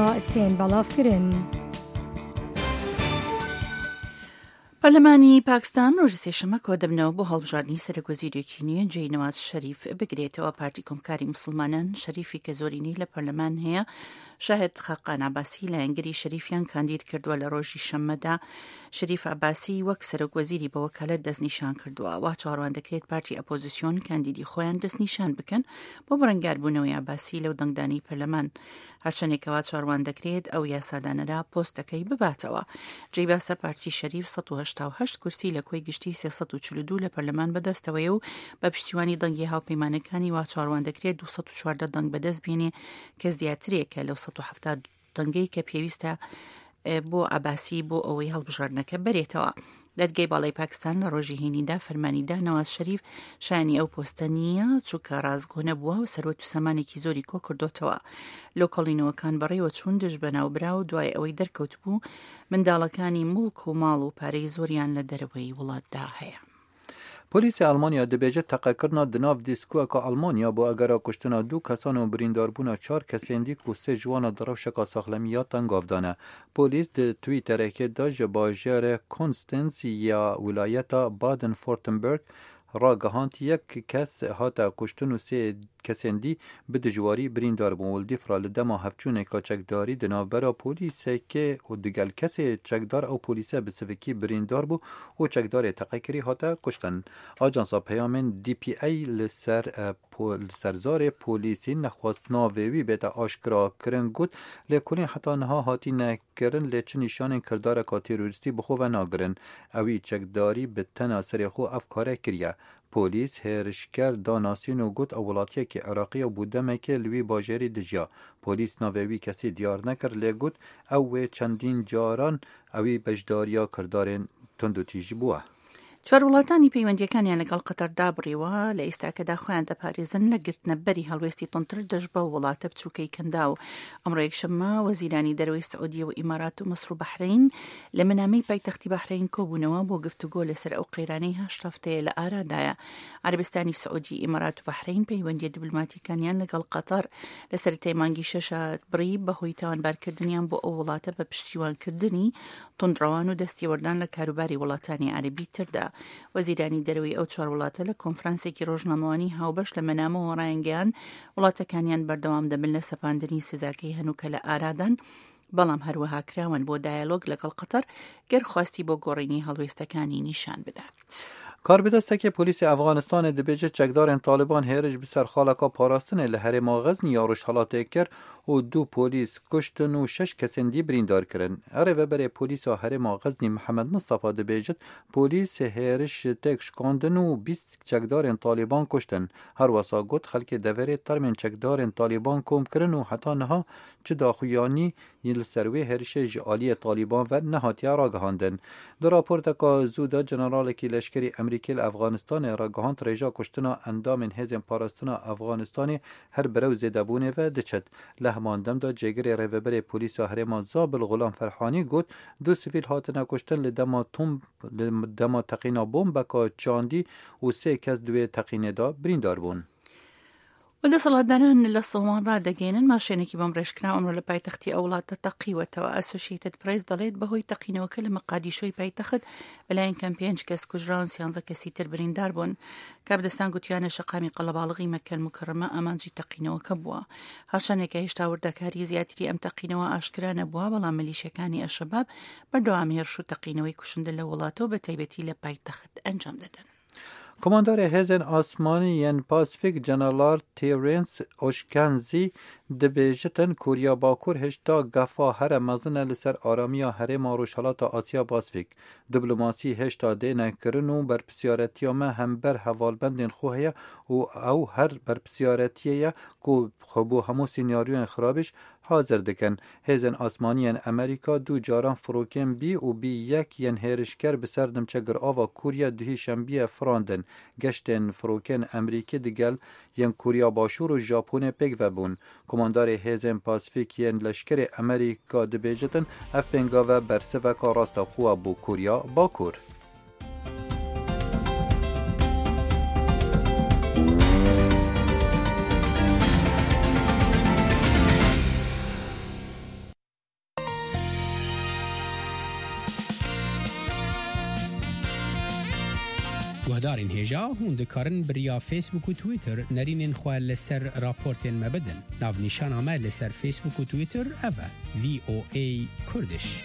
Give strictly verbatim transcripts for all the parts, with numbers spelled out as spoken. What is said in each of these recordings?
تین بەڵاوکردن. پەرلەمانی پاکستان ڕۆژی سێشەمە کۆدەبنەوە بۆ هەڵبژاردننی سەرۆکوەزیرێکی نوێ جێی نەواز شەریف بگرێتەوە. پارتی کۆمکاری موسڵمانان شەریفی کە زۆرینەی لە پەرلەمان هەیە شاهد خاقان عباسی لە ئەنگری شەریفیان کاندید کردووە لە ڕۆژی شەممەدا. شەریف عباسی وەک سەرۆکوەزیری بە وەکالەت دەستنیشان کردووە. وا چاڕوان دەکرێت پارتی ئەپۆزیسیۆن کاندیدی خۆیان دەستنیشان بکەن بۆ بڕەنگاربوونەوەی عباسی لەو دەنگدانی پەرلەمان. هەرچەندێکەوە چاڕوان دەکرێت ئەو یاسادانەرا پۆستەکەی بباتەوە. جێی باسە پارتی شەریف سەد و هەشتا و هەشت کورسی لە کۆی گشتی سێسەد و چل و دوو لە پەرلەمان بەدەستەوەیە و بە پشتیوانی دەنگی هاوپەیمانەکانی وا چاڕوان دەکرێت دووسەد و چواردە دەنگ بەدەست بێنێ کە زیاترێکە لەو سەد و هەفتاد دەنگەی کە پێویستە بۆ عباسی بۆ ئەوەی هەڵبژاردنەکە بەرێتەوە. دەدگای باڵای پاکستان لە ڕۆژی هێنیدا فەرمانیدا نەواز شەریف شایانی ئەو پۆستە نییە چووکە ڕازگۆ نەبووە و سەرۆت و سەمانێکی زۆری کۆ کردوتەوە. لۆکەڵینەوەکان بەڕێوە چوون دژ بەناوبرا و دوای ئەوەی دەرکەوت بوو منداڵەکانی مڵک و ماڵ و پارەی زۆریان لە دەرەوەی وڵاتدا هەیە. پۆلیسی ئەڵمانیا دەبێژێت تەقەکردنا دناو دیسکوەکە ئەڵمانیا بۆ ئەگەرا کوشتنا دوو کەسان و برینداربوونا چار کەسێندی و سێ جوانە دڕەوشەکە سەخلەمیە تەنگاڤدانە. پۆلیس di تویتەرێکێدا ji bajarê Konstanz ya wilayeta Baden-Württemberg ڕاگەهاند یەک کەس هاتە کوشتن و سێ کەسێندی bi dijwarî birîndar bûn. Wildîfra li dema hevçûneka çekdarî di navbera polîsekê û digel kesê çekdar ew polîse bi sivikî birîndar bû û çekdarê teqekirî hate kuştin. Ajansa peyamên D P A li ser li serzarê polîsî nexwast navê wî bête aşkira kirin got lêkolîn heta niha hatî nekirin lê çi nîşanên kirdareka terorîstî bi xwe ve nagirin. Ewî çekdarî bi tena serê xwe ev karê kiriye. پۆلیس هێرشکار داناسین و گوت ئەو وڵاتیەکی عێراقیە بوو دەمێکێ li wî bajarî dijya. پۆلیس navê wî kesî diyar nekir lê got ew wê çendîn caran ewî bejdariya kirdarên tund û tîj bûye. چوار وڵاتانی پەیوەندیەکانیان لەگەڵ قەتەردا بڕیوە لە ئێستاکەدا خۆیان دەپارێزن لە گرتنەبەری هەڵوێستی تونتر دەش بە وڵاتە بچووکەی کەندا و ئەمڕۆ یەکشەممە وەزیرانی دەرەوەی سعودیە و ئیمارات و مەسر و بەحرین لە مەنامەی پایتەختی بەحرین کۆبوونەوە بۆ گفتوگۆ لەسەر ئەو قەیرانەی هەشت هەفتەیە لە ئارادایە. عەربستانی سعودی ئیمارات و بەحرین پەیوەندیە دیبلۆماتیکانیان لەگەڵ قەتەر لە سەرەتای مانگی شەشە بڕی بەهۆی تاوانبارکردنیان بۆ ئەو وڵاتە بە پشتیوانکردنی توندڕەوان و دەستیوەردان لە کاروباری وڵاتانی عەربی تردا. وەزیرانی دەرەوەی ئەو چوار وڵاتە لە کۆنفرانسێکی ڕۆژنامەوانی هاوبەش لە مەنامەوە ڕایانگەیان وڵاتەکانیان بەردەوام دەبن لە سەپاندنی سزاکەی هەنووکە لە ئارادان، بەڵام هەروەها کراون بۆ دایالۆگ لەگەڵ قەتەر گەر خواستی بۆ گۆڕینی هەڵوێستەکانی نیشان بدات. کاربدەستێکی پۆلیسی ئەفغانستانê dibêje çekdarên Taliban hêrij bi ser xaleka parastinê li herêma Xeznî ya rojhilatê kir û du polîs kuştin û şeş kesên dî birîndar kirin. Erê veberê polîsa herêma Xeznî Mihemed Mustafa dibêjit polîs hêrij ji têk şikandin û bîst çekdarên Taliban kuştin. Her wesa got xelkê deverê termên çekdarên Taliban kom kirin û heta niha çi daxuyanî li ser wê hêrişê ji aliyê Taliban ve nehatiye ragihandin. Di raporteka zû de generalekî leşkerî Amerîkê li Efganistanê ragihand rêja kuştina endamên hêzên parastina Efganistanê her berew zêdebûnê ve diçet. Li heman dem da cêgirê rêveberê polîsa herêma Zabil Gulam Ferhanî got du sivîl hatine kuştin li dema tom li dema teqîna bombeka çandî û sê kes di wê teqînê da birîndar bûn. وەدەسەڵاتداران لە سڵمان ڕادەگەێنن ماشێنێکی بۆم ڕێژکرا ئەمڕۆ لە پایتەختی ئەو وڵاتە تەقیوەتەوە. ئەسۆشیێتد پرێس دەڵێت بەهۆی تەقینەوەکە لە مەقادیشۆی پایتەخت بەلایەن کەم پێنج کەس کوژراون سیانزە کەسی تر بریندار بوون. کابدەستان گوتیانە شەقامی قەڵەباڵغی مەکەل مکەڕەمە ئامانجی تەقینەوەکە بووە. هەرچەندێکە هێشتا وردەکاری زیاتری ئەم تەقینەوە ئاشکرا نەبووە، بەڵام ملیشەکانی ئەشەباب بەردەوام هێرش و تەقینەوەی کوشندە لە وڵاتەوە بە تایبەتی لە پایتەخت ئەنجام دەدەن. Komandarê hêzên Asmanî yên Pasifîk Jeneral Terence Oshkenzie dibêjitin Kurya Bakur hêşta gefa here mezin e li ser aramiya herêma Rojhilata Asya Pasifîk. Diplomasî hêşta dê nekirin û berpisyaretiya me hember hevalbendên xwe heye û ew her berpisyaretiye ye ku xwe bo hemû sînaryoyên xirabîş hazir dikin. Hêzên Asmanî yên Amerîka du caran firokên bî û bî yek yên hêrişker bi ser dimçegirava Kurya duhî şembiyê firandin. Geştên firokên Amerîkî digel yên Kurya Başûr û Japonê pêk vebûn. Komandarê hêzên Pasifîk yên leşkerê Amerîka dibêjitin ev pêngave bersiveka rastaxûya bû Kurya Bakur. گهدارین هجا هوند کارن بریا فیسبوک و تویتر نرینین خواه لسر راپورتین مبدن ناو نیشان آمه لسر فیسبوک و تویتر اوه وی او ای کردش.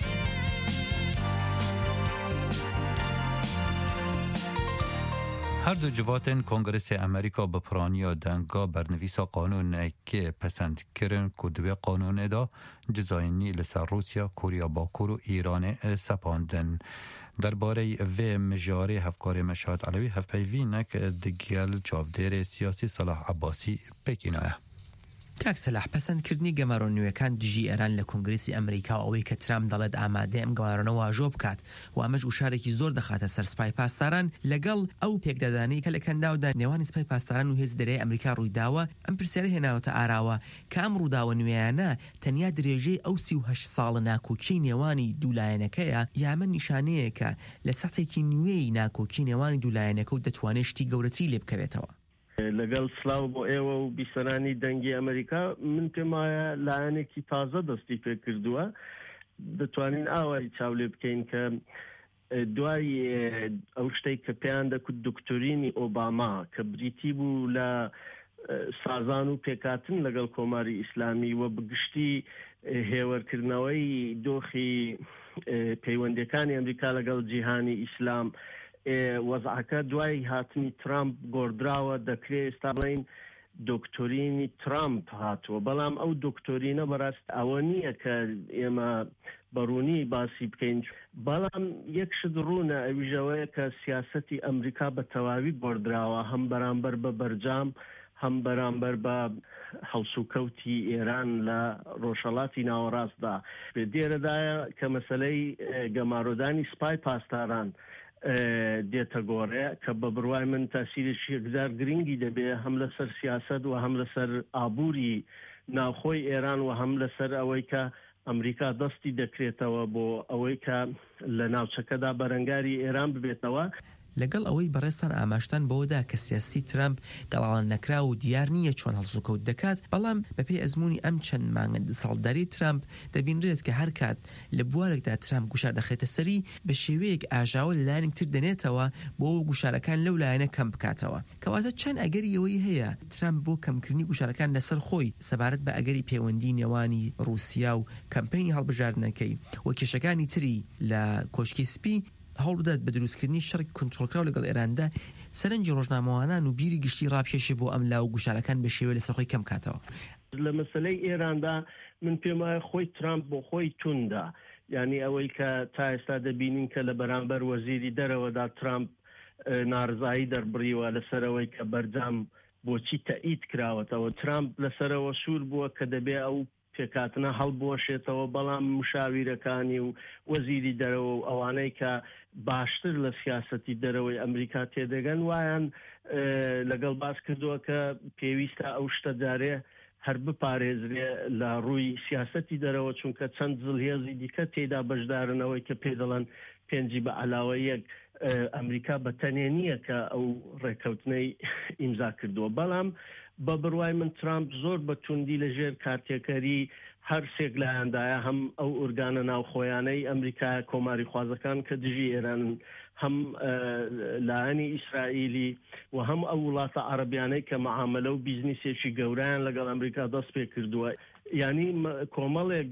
هر دو جواتن کنگرس امریکا به پرانیا دنگا برنویسا قانون که پسند کرن کدوه قانون دا جزاینی لسر روسیا، کوریا باکور و ایران سپاندن. درباره و مجاری هفکار مشاهد علوی هفپیوی نک دگیل چاودیر سیاسی صلاح عباسی پکینایه. کاک سلاح پەسەندکردنی گەمارۆنوویەکان دژی ئێران لە کۆنگرێسی ئەمریکا و ئەوەی کە ترامپ دەڵێت ئامادەی ئەم گەمارۆنەوە واژۆ بکات و ئەمەش وشارێکی زۆر دەخاتە سەر سوپای پاسداران لەگەڵ ئەو پێکدادانەی کە لە کەنداودا نێوانی سوپای پاسداران و هێز دەرەی ئەمریکا ڕوویداوە. ئەم پرسیارە هێناوەتە ئاراوە کە ئەم ڕووداوە نوێیانە تەنیا درێژەی ئەو سی و هەشت ساڵە ناکۆکیی نێوانی دوولایەنەکەیە یامە نیشانەیەکە لە سەحتێکی نوێی ناکۆکی نێوانی دوولایەنەکە و دەتوانێت شتی گەورەتری لێ بکەوێتەوە. لەگەڵ سلااو بۆ ئێوە و بیسەرانی دەنگی ئەمریکا من پێم وایە لایەنێکی تازە دەستی پێ کردووە. دەتوانین ئاوای چاو لێ بکەین کە دوای ئەو شتەی کە پێیان دەکوت دکتۆرینی ئۆباما کە بریتی بوو لە سازان و پێکاتن لەگەڵ کۆماری ئیسلامی و بگشتی هێوەرکردنەوەی دۆخی پەیوەندیەکانی ئەمریکا لەگەڵ جیهانی ئیسلام وەزعەکە دوای هاتنی ترامپ گۆڕدراوە دەکرێت ئێستا بڵین دکتۆرینی ترامپ هاتووە. بەڵام ئەو دکتۆرینە بەڕاست ئەوە نییە کە ئێمە بەڕوونی باسی بکەین. بەڵام یەکشت ڕوونە ئەویژەوەیە کە سیاسەتی ئەمریکا بە تەواوی گۆڕدراوە هەم بەرامبەر بە بەرجام هەم بەرامبەر بە هەڵسوکەوتی ئێران لە ڕۆژهەڵاتی ناوەڕاستدا. دێرەدایە کە مەسەلەی گەمارۆدانی سوپای پاسداران دێتە گۆڕێ کە بە بڕوای من تاسیرێکی یەکجار گرنگی دەبێ هەم لەسەر سیاسەت و هەم لەسەر ئابووری ناوخۆی ئێران و هەم لەسەر ئەوەی کە ئەمریکا دەستی دەکرێتەوە بۆ ئەوەی کە لە ناوچەکەدا بەرەنگاری ئێران ببێتەوە. لەگەڵ ئەوەی بەڕێستان ئاماشتان بەوەدا کە سیاسی ترامپ گەڵاڵان نەکرا و دیار نییە چۆن هەڵسوکەوت دەکات. بەڵام بەپێی ئەزمموی ئەم چەند مانگە ساڵداری ترامپ دەبینرێت کە هەر کات لە بوارێکدا ترامپ گوشار دەخێتە سەری بە شێوەیەک ئاژاوە لەلایەنێک تر دەنێتەوە بۆ گوشارەکان لەو لایەنە کەم بکاتەوە. کەواتە چەند ئەگەری ئەوەی هەیە ترامپ بۆ کەمکردنی گوشارەکان لەسەر خۆی سەبارەت بە ئەگەری پەیوەندی نێوانی رووسیا و کەمپینی هەڵبژاردنەکەی و کێشەکانی تری لە کۆشکی سپی هەوڵ بدات بە دروستکردنی شەڕێک کۆنتڕۆڵکراو لەگەڵ ئێراندا سەرنجی ڕۆژنامەوانان و بیری گشتی ڕاپێشی بۆ ئەم لاو گوشارەکان بە شێوەیە لەسەر خۆی کەم کاتەوە. لە مەسەلەی ئێراندا من پێم وایە خۆی ترامپ بۆ خۆی توندا، یعنی ئەوەی کە تا ئێستا دەبینین کە لە بەرامبەر وەزیری دەرەوەدا ترامپ نارضایی دەربڕیوە لەسەرەوەی کە بەرجام بۆچی تەئید کراوەتەوە. ترامپ لەسەرەوە سوور بووە کە دەبێ ئەو پێکاتنە هەڵبۆشێتەوە، بەڵام مشاویرەکانی و وەزیری دەرەوە و ئەوانەی کە باشتر لە سیاسەتی دەرەوەی ئەمریکا تێدەگەن وایان لەگەڵ باس کردووە کە پێویستە ئەو شتە جارێ هەر بپارێزرێ لە ڕووی سیاسەتی دەرەوە، چونکە چەند زڵهێزی دیکە تێدا بەشدارنەوەی کە پێ دەڵێن پێنجی بە علاوە یەک ئەمریکا بە تەنێ نییە کە ئەو ڕێکەوتنەی ئیمزا کردووە. بەڵام بە بڕوای من ترامپ زۆر بە توندی لەژێر کارتێکەری هەر سێک لایەندایە، هەم ئەو ئورگانە ناوخۆیانەی ئەمریکا کۆماری خوازەکان کە دژی ئێرانن، هەم لایەنی ئیسرائیلی و هەم ئەو وڵاتە عەرەبیانەی کە مەعاملە و بیزنسێکی گەورەیان لەگەڵ ئەمریکا دەست پێ کردووە. یعنی کۆمەڵێک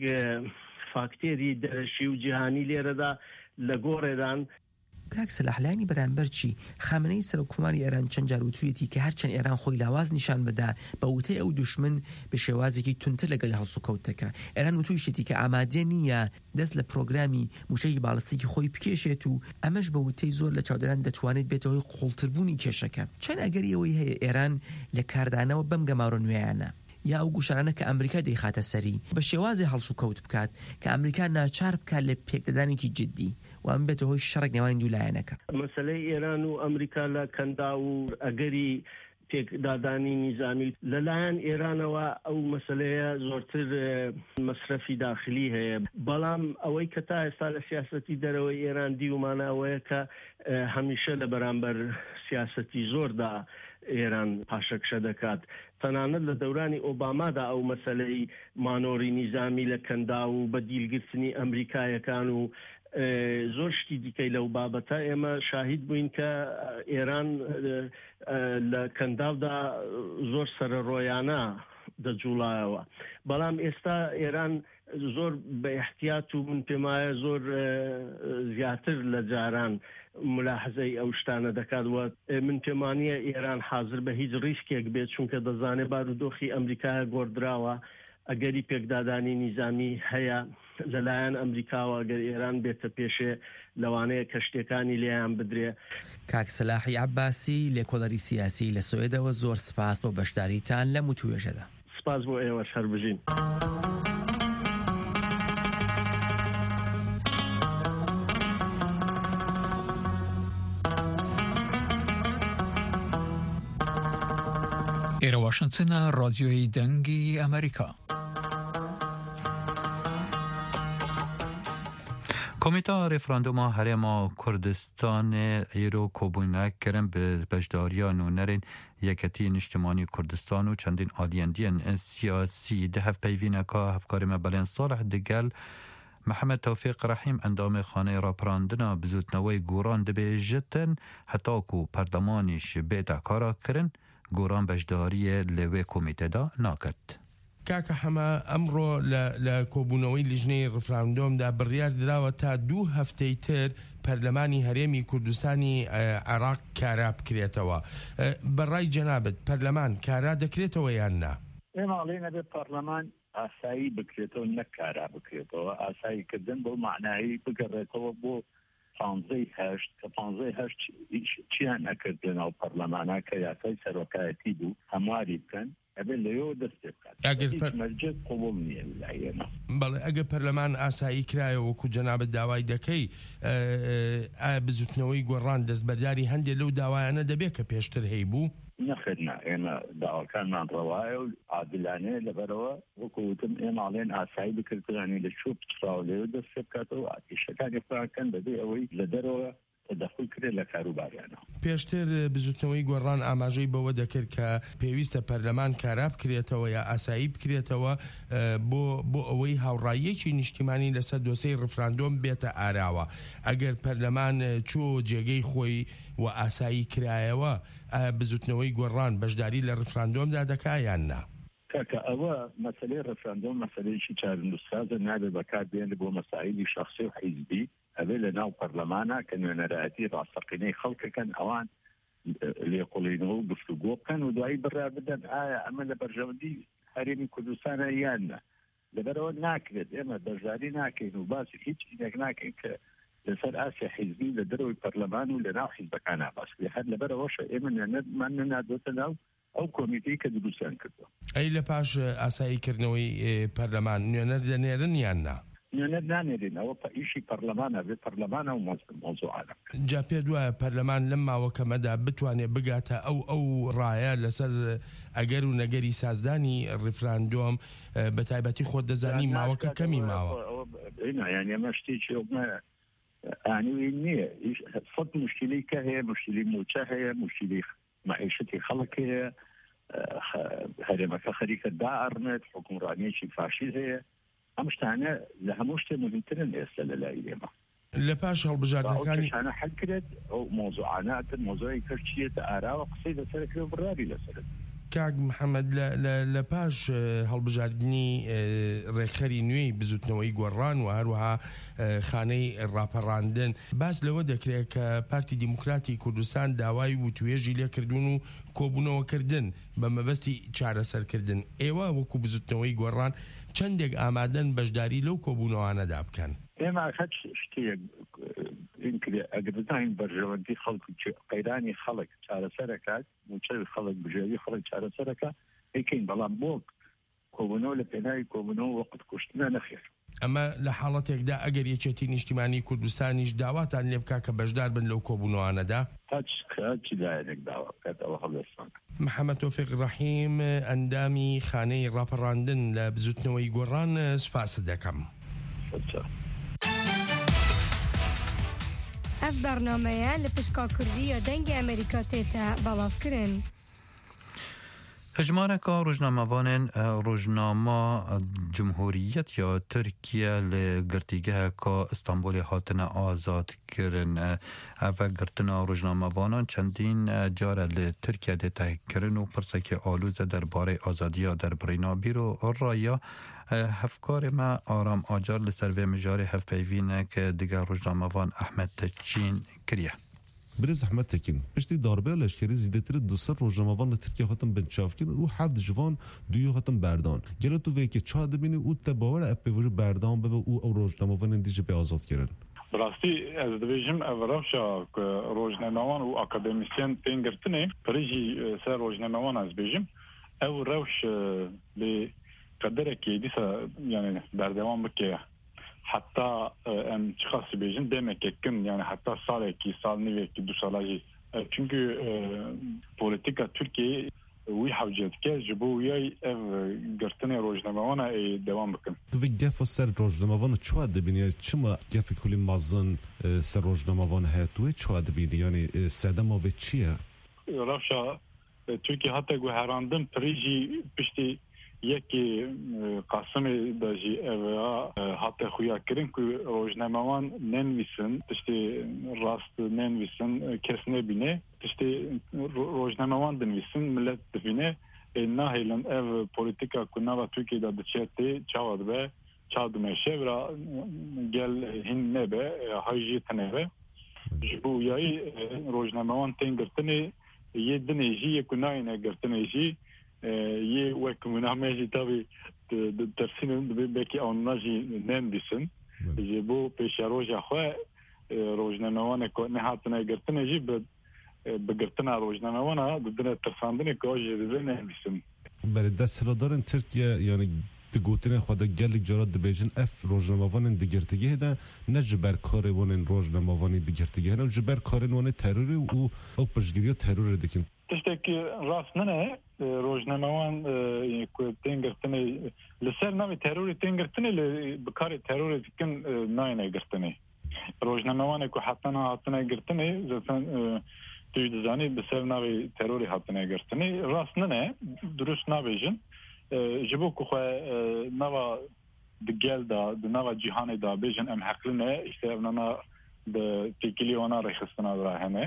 فاکتێری دەرەشی و جیهانی لێرەدا لە گۆڕێدان. کاک سەلاح لایانی بەرامبەر چی خامنەی سەرۆکوماری ئێران چەند جار وتوویەتی کە هەرچەند ئێران خۆی لاواز نیشان بەدا بە وتەی ئەو دوشمن بە شێوازێکی تونتر لەگەڵ هەڵسوکەوتەکە. ئێران وتوویشێتی کە ئامادە نییە دەست لە پرۆگرامی موشەی باڵستیکی خۆی بکێشێت و ئەمەش بە وتەی زۆر لە چاودێران دەتوانێت بێتەوەی قوڵتربوونی کێشەکە. چەند ئەگەری ئەوەی هەیە ئێران لە کاردانەوە بەم گەمارۆ نوێیانە یا ئەو گوشارانە کە ئەمریکا دەیخاتە سەری بە شێوازی هەڵسوکەوت بکات کە ئەمریکا ناچار بکات لە پێکدەدانێکی جدی و ئەم بێتە هۆی شەڕێک نێوانی دوو لایەنەکە. مەسەلەی ئێران و ئەمریکا لە کەندا و ئەگەری پێکدادانی نیزامی لەلایەن ئێرانەوە ئەو مەسەلەیە زۆرتر مەصرفی داخلی هەیە. بەڵام ئەوەی کە تا ئێستا لە سیاسەتی دەرەوەی ئێران دیومانە ئەوەیە کە هەمیشە لە بەرامبەر سیاسەتی زۆردا ئێران پاشەکشە دەکات تەنانەت لە دەورانی ئۆبامادا ئەو مەسەلەی مانۆری نیزامی لە کەندا و بە دیلگرتنی ئەمریکایەکان و زۆر شتی دیکەی لەو بابەتە ئێمە شاهید بووین کە ئێران لە کەنداودا زۆر سەرڕۆیانە دەجوڵایەوە بەڵام ئێستا ئێران زۆر بە احتیاط و من پێم وایە زۆر زیاتر لە جاران ملاحزەی ئەو شتانە دەکات و من پێم وانییە ئێران حاضر بە هیچ ڕیسکێک بێت چونکە دەزانێت بارودۆخی ئەمریکایە گۆڕدراوە ئەگەری پێکدادانی نیزامی هەیە لەلایەن ئەمریکاوە ئەگەر ئێران بێتە پێشێ لەوانەیە کە شتەکانی لێیان بدرێ. کاک سەلاحی عەباسی لێکۆڵەری سیاسی لە سوێدەوە زۆر سپاس بۆ بەشداریتان لەم وتوێژەدا. سپاس بۆ ئێوەش هەر بژین. ئێرە واشنگتنە ڕادیۆی دەنگی ئەمریکا. کمیته رفراندوما هرما کردستان ایرو کوبونه کرن به بجداریان و نرین یکتی اجتماعی کردستان و چندین آلیندین سیاسی ده هف پیوینه که هفکار مبلن صالح دگل محمد توفیق رحیم اندام خانه را پراندنا بزود نوی گوران ده بیجتن حتی که پردمانیش بیتا کارا کرن گوران بجداری لوی کمیته دا ناکد. کاکە هەمە ئەمڕۆ لە کۆبوونەوەی لیژنەی ڕفراندۆمدا بڕیار دراوە تا دوو هەفتەی تر پەرلەمانی هەرێمی کوردستانی عێراق کارا بکرێتەوە. بەڕای جەنابەت پەرلەمان کارا دەکرێتەوە یان نا؟ ئێماڵێ نەبێت پەرلەمان ئاسایی بکرێتەوە نەک کارا بکرێتەوە ئاساییکردن بۆ معنایی بگەڕێتەوە بۆ پانزەی هەشت کە پانزەی هەشت چیان نەکرد لەناو پەرلەمانە کە یاسای سەرۆکایەتی بوو هەمواری بکەن ئەبێ لەوێ دەستێ بکات مەرجێت قوبوڵ نییە لایەنە. بەڵێ ئەگە پەرلەمان ئاسایی کرایە وەکو جەنابەت داوای دەکەی ئایا بزوتنەوەی گۆڕان دەستبەرداری هەندێک لەو داوایانە دەبێت کە پێشتر هەی بوو؟ نەخێنە ئێمە داواکانمان ڕەوایە و عادلانەیە لەبەرەوە وەکوتم ئێماڵێن ئاسایی بکردانی لە چوب پسراو لێوە دەستێ بکاتەوە ئاتیشەکانی فراکەن بەبێ ئەوەی لە دەرەوە تدخل کرێت لە کاروباریانە. پێشتر بزوتنەوەی گۆڕان ئاماژەی بەوە دەکرد کە پێویستە پەرلەمان کارا بکرێتەوە یا ئاسایی بکرێتەوە بۆ بۆ ئەوەی هاوڕاییەکی نیشتیمانی لەسەر دۆسەی ڕفراندۆم بێتە ئاراوە. ئەگەر پەرلەمان چوو جێگەی خۆی و ئاسایی کرایەوە بزوتنەوەی گۆڕان بەشداری لە ڕفراندۆمدا دەکا یان نا؟ کاکە ئەوە مەسەلەی ڕفراندۆم مەسەلەیەکی چارەنووسسازە نابێت بەکاربێن بۆ مەسائیلی شەخسی و حیزبی ئەبێ لە ناو پەرلەمانە کە نوێنەرایەتی ڕاستەقینەی خەڵکەکەن ئەوان لێقوڵینەوە و گفتوگۆ بکەن و دوایی بڕا بدەن ئایا ئەمە لە بەرژەوەندی هەرێمی کوردستانە یان نە. لەبەرەوە ناکرێت ئێمە بەشداری ناکەین و باسی هیچ ئینێک ناکەین کە لەسەر ئاسیا حیزبی لە دەرەوەی پەرلەمان و لە ناو حیزبەکانە باسکرێ هەر لەبەرەوەشە ئێمە نێنەرمان نەنادۆتە ناو ئەو کۆمیتەی کە دروستیان کردووە. ئەی لە پاش ئاساییکردنەوەی پەرلەمان نوێنەر دەنێرن یان نا؟ نوێنەر نانێرین ئەوە ئیشی پەرلەمانە بێت پەرلەمانە و مۆزوعانە. جا پێ دوایە پەرلەمان لەم ماوەکەمەدا بتوانێت بگاتە ئەو ئەو ڕایە لەسەر ئەگەر و نەگەری سازدانی ڕفراندۆم بە تایبەتی خۆت دەزانی ماوەکە کەمی ماوە یان ئەمە شتێکی ئانوی نییە سەد مشکلی کە هەیە مشکلی موچە هەیە مشکلی معیشەتی خەڵک هەیە هەرێمەکە خەریکە دائڕنێت حکومڕانیەکی فاشیز هەیە ئەم شتانە لە هەموو شتێ مهمترن ئێستا لە لای ئێمە. لە پاش هەڵبژاردنەکانی شانە حەلکرێت ئەو مۆزوعاناتن مۆزۆی کەرچیەتە ئاراوە قسەی لەسەرەکرێ بڕاری لەسەرت. کاک محەممەد لە پاش هەڵبژاردننی ڕێکخەری نوێی بزوتنەوەی گۆڕان و هەروەها خانەی ڕاپەڕاندن باس لەوە دەکرێت کە پارتی دیموکراتی کوردستان داوای وتوێژی لێکردون و کۆبوونەوەکردن بە مەبەستی چارەسەرکردن. ئێوە وەکو بزوتنەوەی گۆڕان چەندێک ئامادەن بەشداری لەو کۆبوونەوانەدا بکەن؟ ئێمە هەچ شتێک ئەگەر بزانین بەرژەوەندی خەڵک قەیرانی خەڵک چارەسەرەکات موچەوی خەڵک بژێوی خەڵک چارەسەرەکە ئەیکەین بەڵام بۆ کۆبوونەوە لە پێناوی کۆبوونەوە وەقت کوشتنە نەخێر. ئەمە لە حاڵەتێکدا ئەگەر یەکێتی نیشتیمانی کوردستانیش داواتان لێ بکا کە بەشدار بن لەو کۆبوونەوانەدا؟ هەچی لایەنێک داوا بکاتەوە هەڵوێستان. محەممەد تۆفیق ڕەحیم ئەندامی خانەی ڕاپەڕاندن لە بزوتنەوەی گۆڕان سوپاس دەکەم. ئەف بەرنامەیە لە پشکا کوردی یا دەنگی ئەمریکا تێتە بەڵاوکردن. هجمانه که روزنامه‌وان روزنامه جمهوریت یا ترکیه لگرتیگه که استانبول هاتن آزاد کرن و گرتنا روزنامه‌وانان چندین جاره لترکیه دیتا کرن و پرسه که آلوزه در باره آزادی در برینا بیرو رایا هفکار ما آرام آجار لسروی مجاری هف پیوینه که دیگر روزنامه‌وان احمد تچین کریه. برز احمد تکین پشتی داربه لشکری زیدتر دوسر روزنامه‌وان ترکیه هاتن بنچاف کن رو هفت جوان دوی هاتن بردان گله تو وی که چا دبینی او تباور اپ وجو بردان به او او روزنامه‌وان دیجه به آزاد کردن براستی از دویجم اورافشا روزنامه‌وان و اکادمیسین تنگرتنه پریجی سر روزنامه‌وان از بیجم او روش ل قدره که دیسا یعنی بردوام بکه حتی ام چخاصی بیجن demek ki yani hatta sal ki sal ne ki du salajı çünkü politika Türkiye وی حوجت که جبو ویای اف گرتنی روزنامه‌وانه devam بکن. تو وی گف سر روزنامه‌وان چه دبینی؟ چما گف کلی مازن سر روزنامه‌وان هاتوی چه دبینی؟ یعنی سدم و چیه؟ رافشا ترکیه حتی گو هراندم پریجی پشتی یکی قسم داشی اوه حتی خویا کردن که روزنامه‌وان ننویسن تشتی راست ننویسن کس نبینه تشتی روزنامه‌وان دنویسن ملت دفینه نهیلن اف پولیتیکا کناوا ترکیه دا دچتی چاود به چاد میشه و گل هن نبه هایجی تنبه جبو یای روزنامه‌وان تنگرتنی یه دنیجی یک ناینه گرتنیجی یه وقت منامجی تابی درسینم بکی آنجی نمی‌بیسن. جبو پیشروج آخه روزنامه‌وان که نهاتنه گرتنیجی به بگرتنا روزنامه‌وانه بدون ترساندنی که آجی نمی‌بیسن. برای دسته‌دارن ترکیه یعنی دگوتنه خود گلی جرات دبیجن اف روزنامه‌وان دیگرتگی هده نه جبر کاروان روزنامه‌وانی دیگرتگی هده جبر کاروان تروری و او پشگیری ترور دکن. تشتکی راست نه روزنامه‌وان که تنگرتنی لسر نمی تروری تنگرتنی بکاری تروری دکن نه گرتنی روزنامه‌وان که حتی نه حتی نه گرتنی زن توی دزانی بسر نمی تروری حتی نه گرتنی راست نه درست نبیجن جبو که خو نوا دگل دا نوا جهان دا بیجن ام حقلنه işte ona de tekili ona rekhstana rahane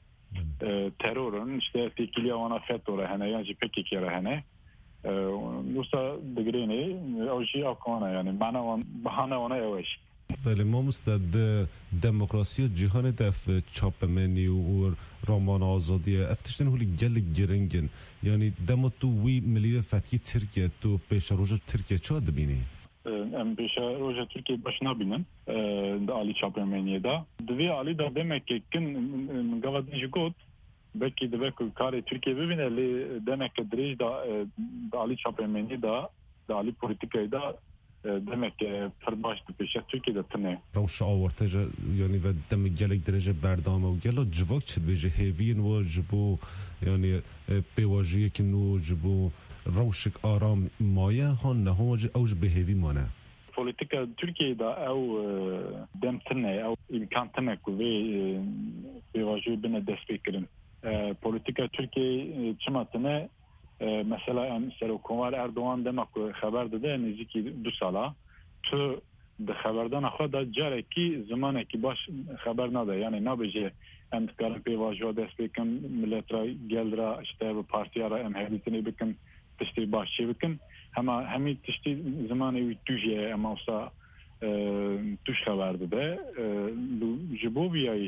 terörün işte tekili ona feto rahane yani peki ki rahane nusa degreni o şey akana yani bana bahane ona yavaş. بله ما مستد دموکراسی جهان دف چاپمنی و رامان آزادی افتشتن هولی گل گرنگن یعنی دم تو وی ملی فتکی ترکیه تو پیش روز ترکیه چه دبینی؟ ام پیش روز ترکیه باش نبینن دالی چاپمنیه دا دوی علی دا demek ki کن گوادی جگود belki de belki kare Türkiye bibine li demek ki drej da dali çapemeni da dali politikayı da demek ki فرباش پیش Türkiye'de تنه. روش آورته یعنی و دم گلک درجه بردامه و گلا جواک چه بیجه هیوین و جبو یعنی پیواجیه که نو جبو روشک آرام مایه هان نه هم اوج به هیوی مانه. Politika Türkiye'de او dem tene او imkan tene kuvi پیواجی bine desteklerin. Politika Türkiye çimatene mesela yani Serokonvar Erdoğan demek ki haber de niziki du sala tu de haberden axwa da jareki zamaneki baş haber nada yani nabije em karın pevajo despekin milletra geldra işte bu partiyara em heditini bikin tişti başçı bikin ama hemi tişti zamanı tuje ama olsa tuş haberde de jiboviyay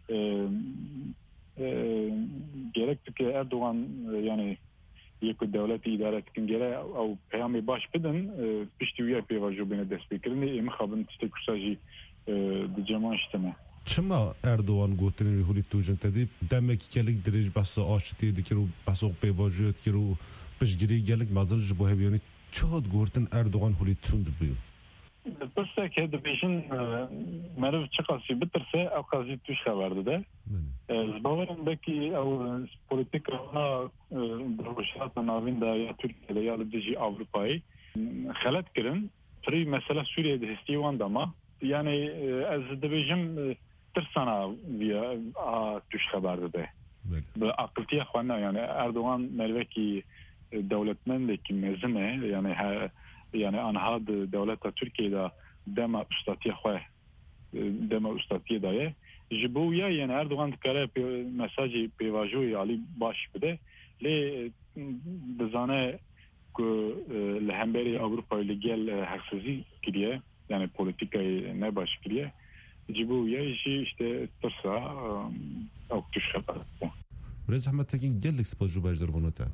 gerek ki Erdoğan yani یک دولتی اداره کن گره او پیامی باش بدن پشتی ویا پیواجو بینه دست بکرنی ایم خوابن تشتی کساجی دجمان شتمه چما اردوان گوتنی هولی توجن تدی دمک گلک درج بس آشتی دیگر و بس او پیواجو دیگر و پشگیری گلک مازل جبوه بیانی چهاد گورتن اردوان هولی توند بیو برسه که دبیشن مرف چقاسی بترسه او قاضی توش خبرده ده زباورم بکی او politika ona درشات ناوین دا یا ترکیه یا لدیجی Avrupa'yı خلط کرن پری mesela Suriye'de hestivan dama yani az dibijim ترسانا via توش خبرده ده به عقلتیه خوانا yani Erdoğan merveki دولتمندێکی مێزنێ یعنی یعنی آنها دولت ترکیه دا دما استاتی خواه دما استاتی دایه جبو یا یعنی اردوغان دکاره مساجی پیواجوی علی باش بده لی بزانه که لهمبری اوروپای لگل حقسازی کریه یعنی پولیتیکای نباش کریه جبو یا ایشی اشته ترسا او کتوش خبر رز احمد تاکین گلک سپاس جو باش در بانوتا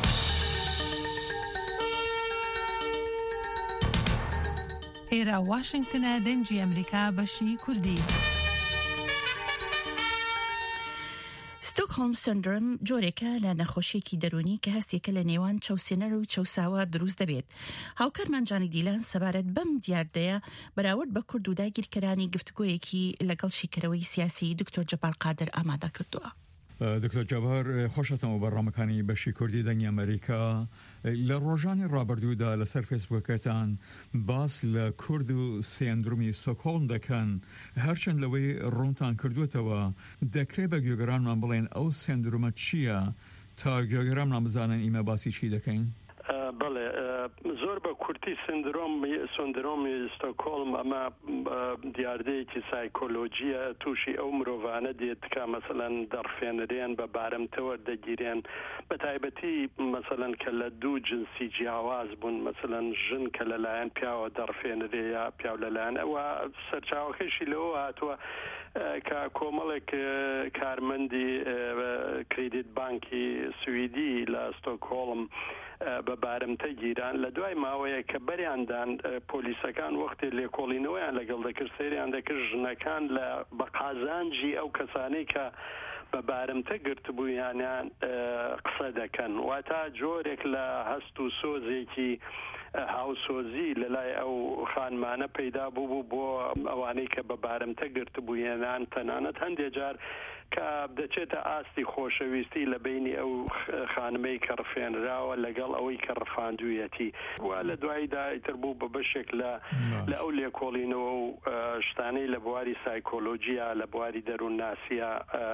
ئێرە واشنگتنە دەنجی ئەمریکا بەشی کوردی. ستۆکهۆلم سندرۆم جۆرێکە لە نەخۆشیێکی دەرونی کە هەستێکە لە نێوان چەوسێنەر و چەوساوە دروست دەبێت. هاوکارمان جانی دیلان سەبارەت بەم دیاردەیە بەراورد بە کورد و داگیرکەرانی گفتگۆیەکی لەگەڵ شیکەرەوەی سیاسی دکتۆر جەبار قادر ئامادە کردووە. دکتۆر جەبار خۆشەتەوە بەڕامەکانی بەشی کوردی دەنگی ئەمریکا لە ڕۆژانی ڕابردوودا لەسەر فێسبووکەتان باس لە کورد و سێندرومی ستۆکهۆلم دەکەن هەرچەند لەوەی ڕوونتان کردوێتەوە دەکرێت بە گوێگەرانمان بڵێن ئەو سێندرومە چییە تا گوێگەرانمان بزانن ئیمە باسی چی دەکەین؟ بەڵێ زۆر بە کورتی سندرۆم سندرۆمی ستۆکهۆلم ئەمە دیاردەیەکی سایکۆلۆجیە تووشی ئەو مرۆڤانە دێت کە مەسەلەن دەڕفێنرێن بە بارەمتەوە دەگیرێن بە تایبەتی مەسەلەن کە لە دوو جنسی جیاواز بوون مەسەلەن ژن کە لەلایەن پیاوە دەڕفێنرێ یا پیاو لەلایەن ئەوە سەرچاوەکەشی لەوە هاتووە کە کۆمەڵێک کارمەندی کریدیت بانکی سویدی لە ستۆکهۆلم بە بارەمتە گیران لە دوای ماوەیە کە بەریاندان پۆلیسەکان وەختی لێکۆڵینەوەیان لەگەڵ دەکرد سەیریان دەکرد ژنەکان لە بە قازانجی ئەو کەسانەی کە بە بارەمتە گرتبوویانیان قسە دەکەن واتە جۆرێک لە هەست و سۆزێکی هاوسۆزی لەلای ئەو خانمانە پەیدا بوو بۆ ئەوانەی کە بە بارەمتە گرتبوویانان تەنانەت هەندێک جار کە دەچێتە ئاستی خۆشەویستی لە بینی ئەو خانمەی کە ڕفێنراوە لەگەڵ ئەوەی کە ڕفاندوویەتی وا لە دواییدا ئیتر بوو بە بەشێک لە لە ئەو لێکۆڵینەوە و شتانەی لە بواری سایکۆلۆجیە لە بواری دەروونناسیە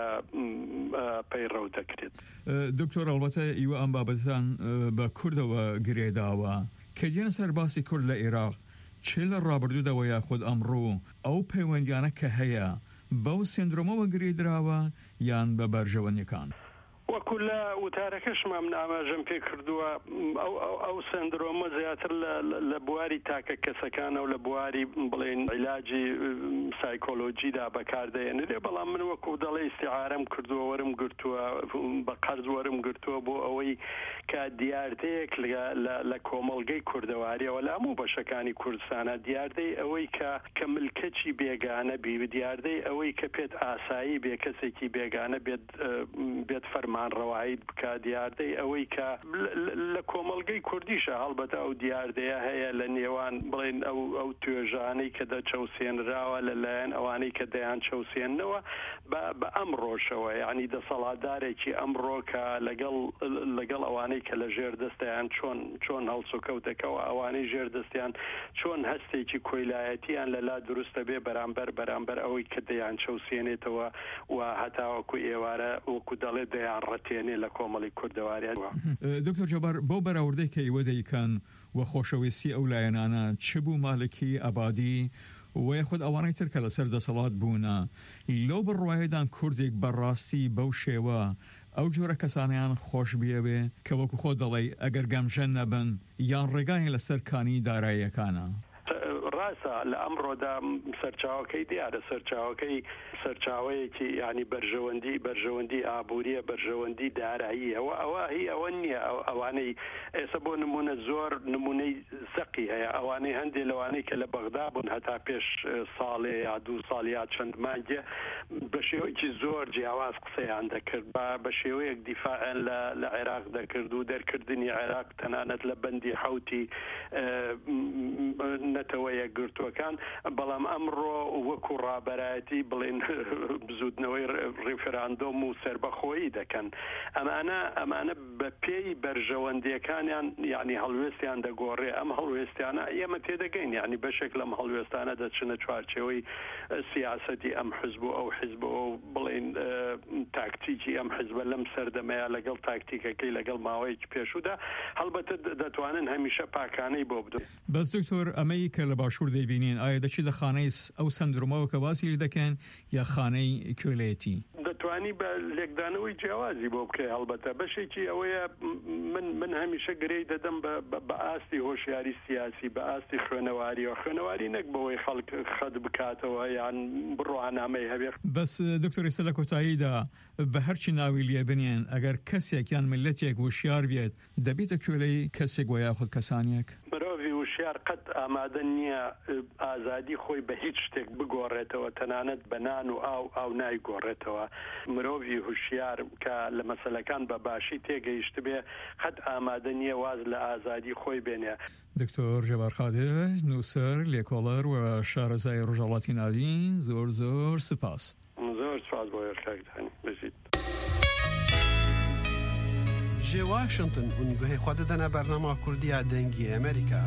پەیڕەو دەکرێت. دکتۆر ئەڵبەتە ئیوە ئەم بابەتان بە کوردەوە گرێداوە کە دێنە سەر باسی کورد لە عێراق چێ لە ڕابردوودەوە یاخود ئەمڕۆ ئەو پەیوەندیانە کە هەیە بەو سندرۆمەوە گرێدراوە یان بە بەرژەوەندەکان؟ وەکو لە وتارەکەشمان من ئاماژەم پێ کردووە ئەو سندرۆمە زیاتر لە بواری تاکە کەسەکانە و لە بواری بڵێن عیلاجی سایکۆلۆجیدا بەکاردەێنرێ بەڵام من وەکو دەڵێ ئیستیعارەم کردووە وەرم گرتووە بە قەرز وەرم گرتووە بۆ ئەوەی کە دیاردەیەک لە کۆمەڵگەی کوردەواریەوە لە هەموو بەشەکانی کوردستانە دیاردەی ئەوەی کە کە ملکەچی بێگانە بی دیاردەی ئەوەی کە پێت ئاسایی بێ کەسێکی بێگانە بێت فەرمان ڕەوایت بکە دیاردەی ئەوەی کە لە کۆمەڵگەی کوردیشە هەڵبەتە ئەو دیاردەیە هەیە لە نێوان بڵێن ئەو ئەو توێژانەی کە دەچەوسێنراوە لەلایەن ئەوانەی کە دەیان چەوسێننەوە بە ئەم ڕۆژەوە یعنی دەسەڵاتدارێکی ئەمڕۆ کە لەگەڵ لەگەڵ ئەوانەی کە لە ژێردەستیان چۆن چۆن هەڵسوکەوتەکەەوە ئەوانەی ژێردەستیان چۆن هەستێکی کۆیلایەتیان لەلا دروستە بێ بەرامبەر بەرامبەر ئەوەی کە دەیان چەوسێنێتەوە و هەتاوەکو ئێوارە وەکو دەڵێ دەیان ڕەتێنێ لە کۆمەڵی کوردەواریان. دکتۆر جەبار بۆ بەراوردەی کە ئێوە دەیکەن و خۆشەویستی ئەو لایەنانە چ بوو مالکی ئەبادی و خود ئەوانەی تر کە لەسەر دەسەڵات بوونە لەو بڕواایەدان کوردێک بەڕاستی بەو شێوە ئەو جۆرە کەسانیان خۆش بیەوێ کە وەکو خۆ دەڵێ ئەگەر گەمژەن نەبن یان ڕێگایان لەسەر کانی داراییەکانە؟ ڕاستە لە ئەمڕۆدا سەرچاوەکەی دیارە سەرچاوەکەی سەرچاوەیەکی ینی بەرژەوەندی بەرژەوەندی ئابوووریە بەرژەوەندی دارایی ئەوە ئەوە هی ئەوە نییە ئەوانەی ئێستا بۆ نمونە زۆر نمونەی زەقی هەیە ئەوانەی هەندێک لەوانەی کە لە بەغدا بوون هەتا پێش ساڵێ یا دوو ساڵ یا چەند مانگێ بە شێوەیەکی زۆر جیاواز قسەیان دەکرد بە شێوەیەک دیفاعیان لە عێراق دەکرد و دەرکردنی عێراق تەنانەت لە بەندی حوتی نەتەوەیە یەکگرتوەکان بەڵام ئەمڕۆ وەکو ڕابەرایەتی بڵێن بزودنەوەی ڕێفراندۆم و سربەخۆیی دەکەن ئەمانە ئەمانە بە پێی بەرژەوەندیەکانیان یعنی هەڵوێستیان دەگۆڕێ ئەم هەڵوێستیانە ئێمە تێدەگەین یعنی بەشێک لەم هەڵوێستانە دەچنە چوارچێوەی سیاسەتی ئەم حزب و ئەو حزب و بڵێن تاکتیکی ئەم حزبە لەم سەردەمەیە لەگەڵ تاکتیکەکەی لەگەڵ ماوەیەکی پێشوودا هەڵبەتە دەتوانن هەمیشە پاکانەی بۆ بدەن. بەس دکتۆر ئەمەی کە لە باشوور دەیبینین ئایا دەچێت لە خانەی ئەو سندرومەوە کە باسی دەکەن یا خانەی کوێلەتی دەتوانی بە لێکدانەوەی جیاوازی بۆ بکەی هەڵبەتە بەشێکی ئەوەیە من من هەمیشە گرەی دەدەم بە ئاستی هۆشیاری سیاسی بە ئاستی خوێنەواری و خوێنەواری نەک بەوەی خەڵک خەت بکاتەوە یان بڕۆهانامەی هەبێ. بەس دکتۆر ئێستا لە کۆتاییدا بە هەرچی ناوی لێ بنێن ئەگەر کەسێک یان ملەتێک وشیار بێت دەبێتە کوێلەی کەسێک وە یاخود کەسانێک مرۆڤی وشیار قەت ئامادە نییە ئازادی خۆی بە هیچ شتێک بگۆڕێتەوە تەنانەت بەنان و ئاو ئاو نایگۆڕێتەوە. مرۆڤی هوشیار کە لە مەسەلەکان بە باشی تێگەیشت بێ قەت ئامادە نییە واز لە ئازادی خۆی بێنێ. دکتۆر ژێبار قادر نووسەر لێکۆڵەر و شارەزای ڕۆژهەڵاتی ناوین زۆر زۆر سپاس. زۆر سپاس بۆ یارکاکتانی بژیت. جێ واشنگتن هون گوهی خوا دەدەنە بەرنامە کوردیە دەنگی ئەمریکا.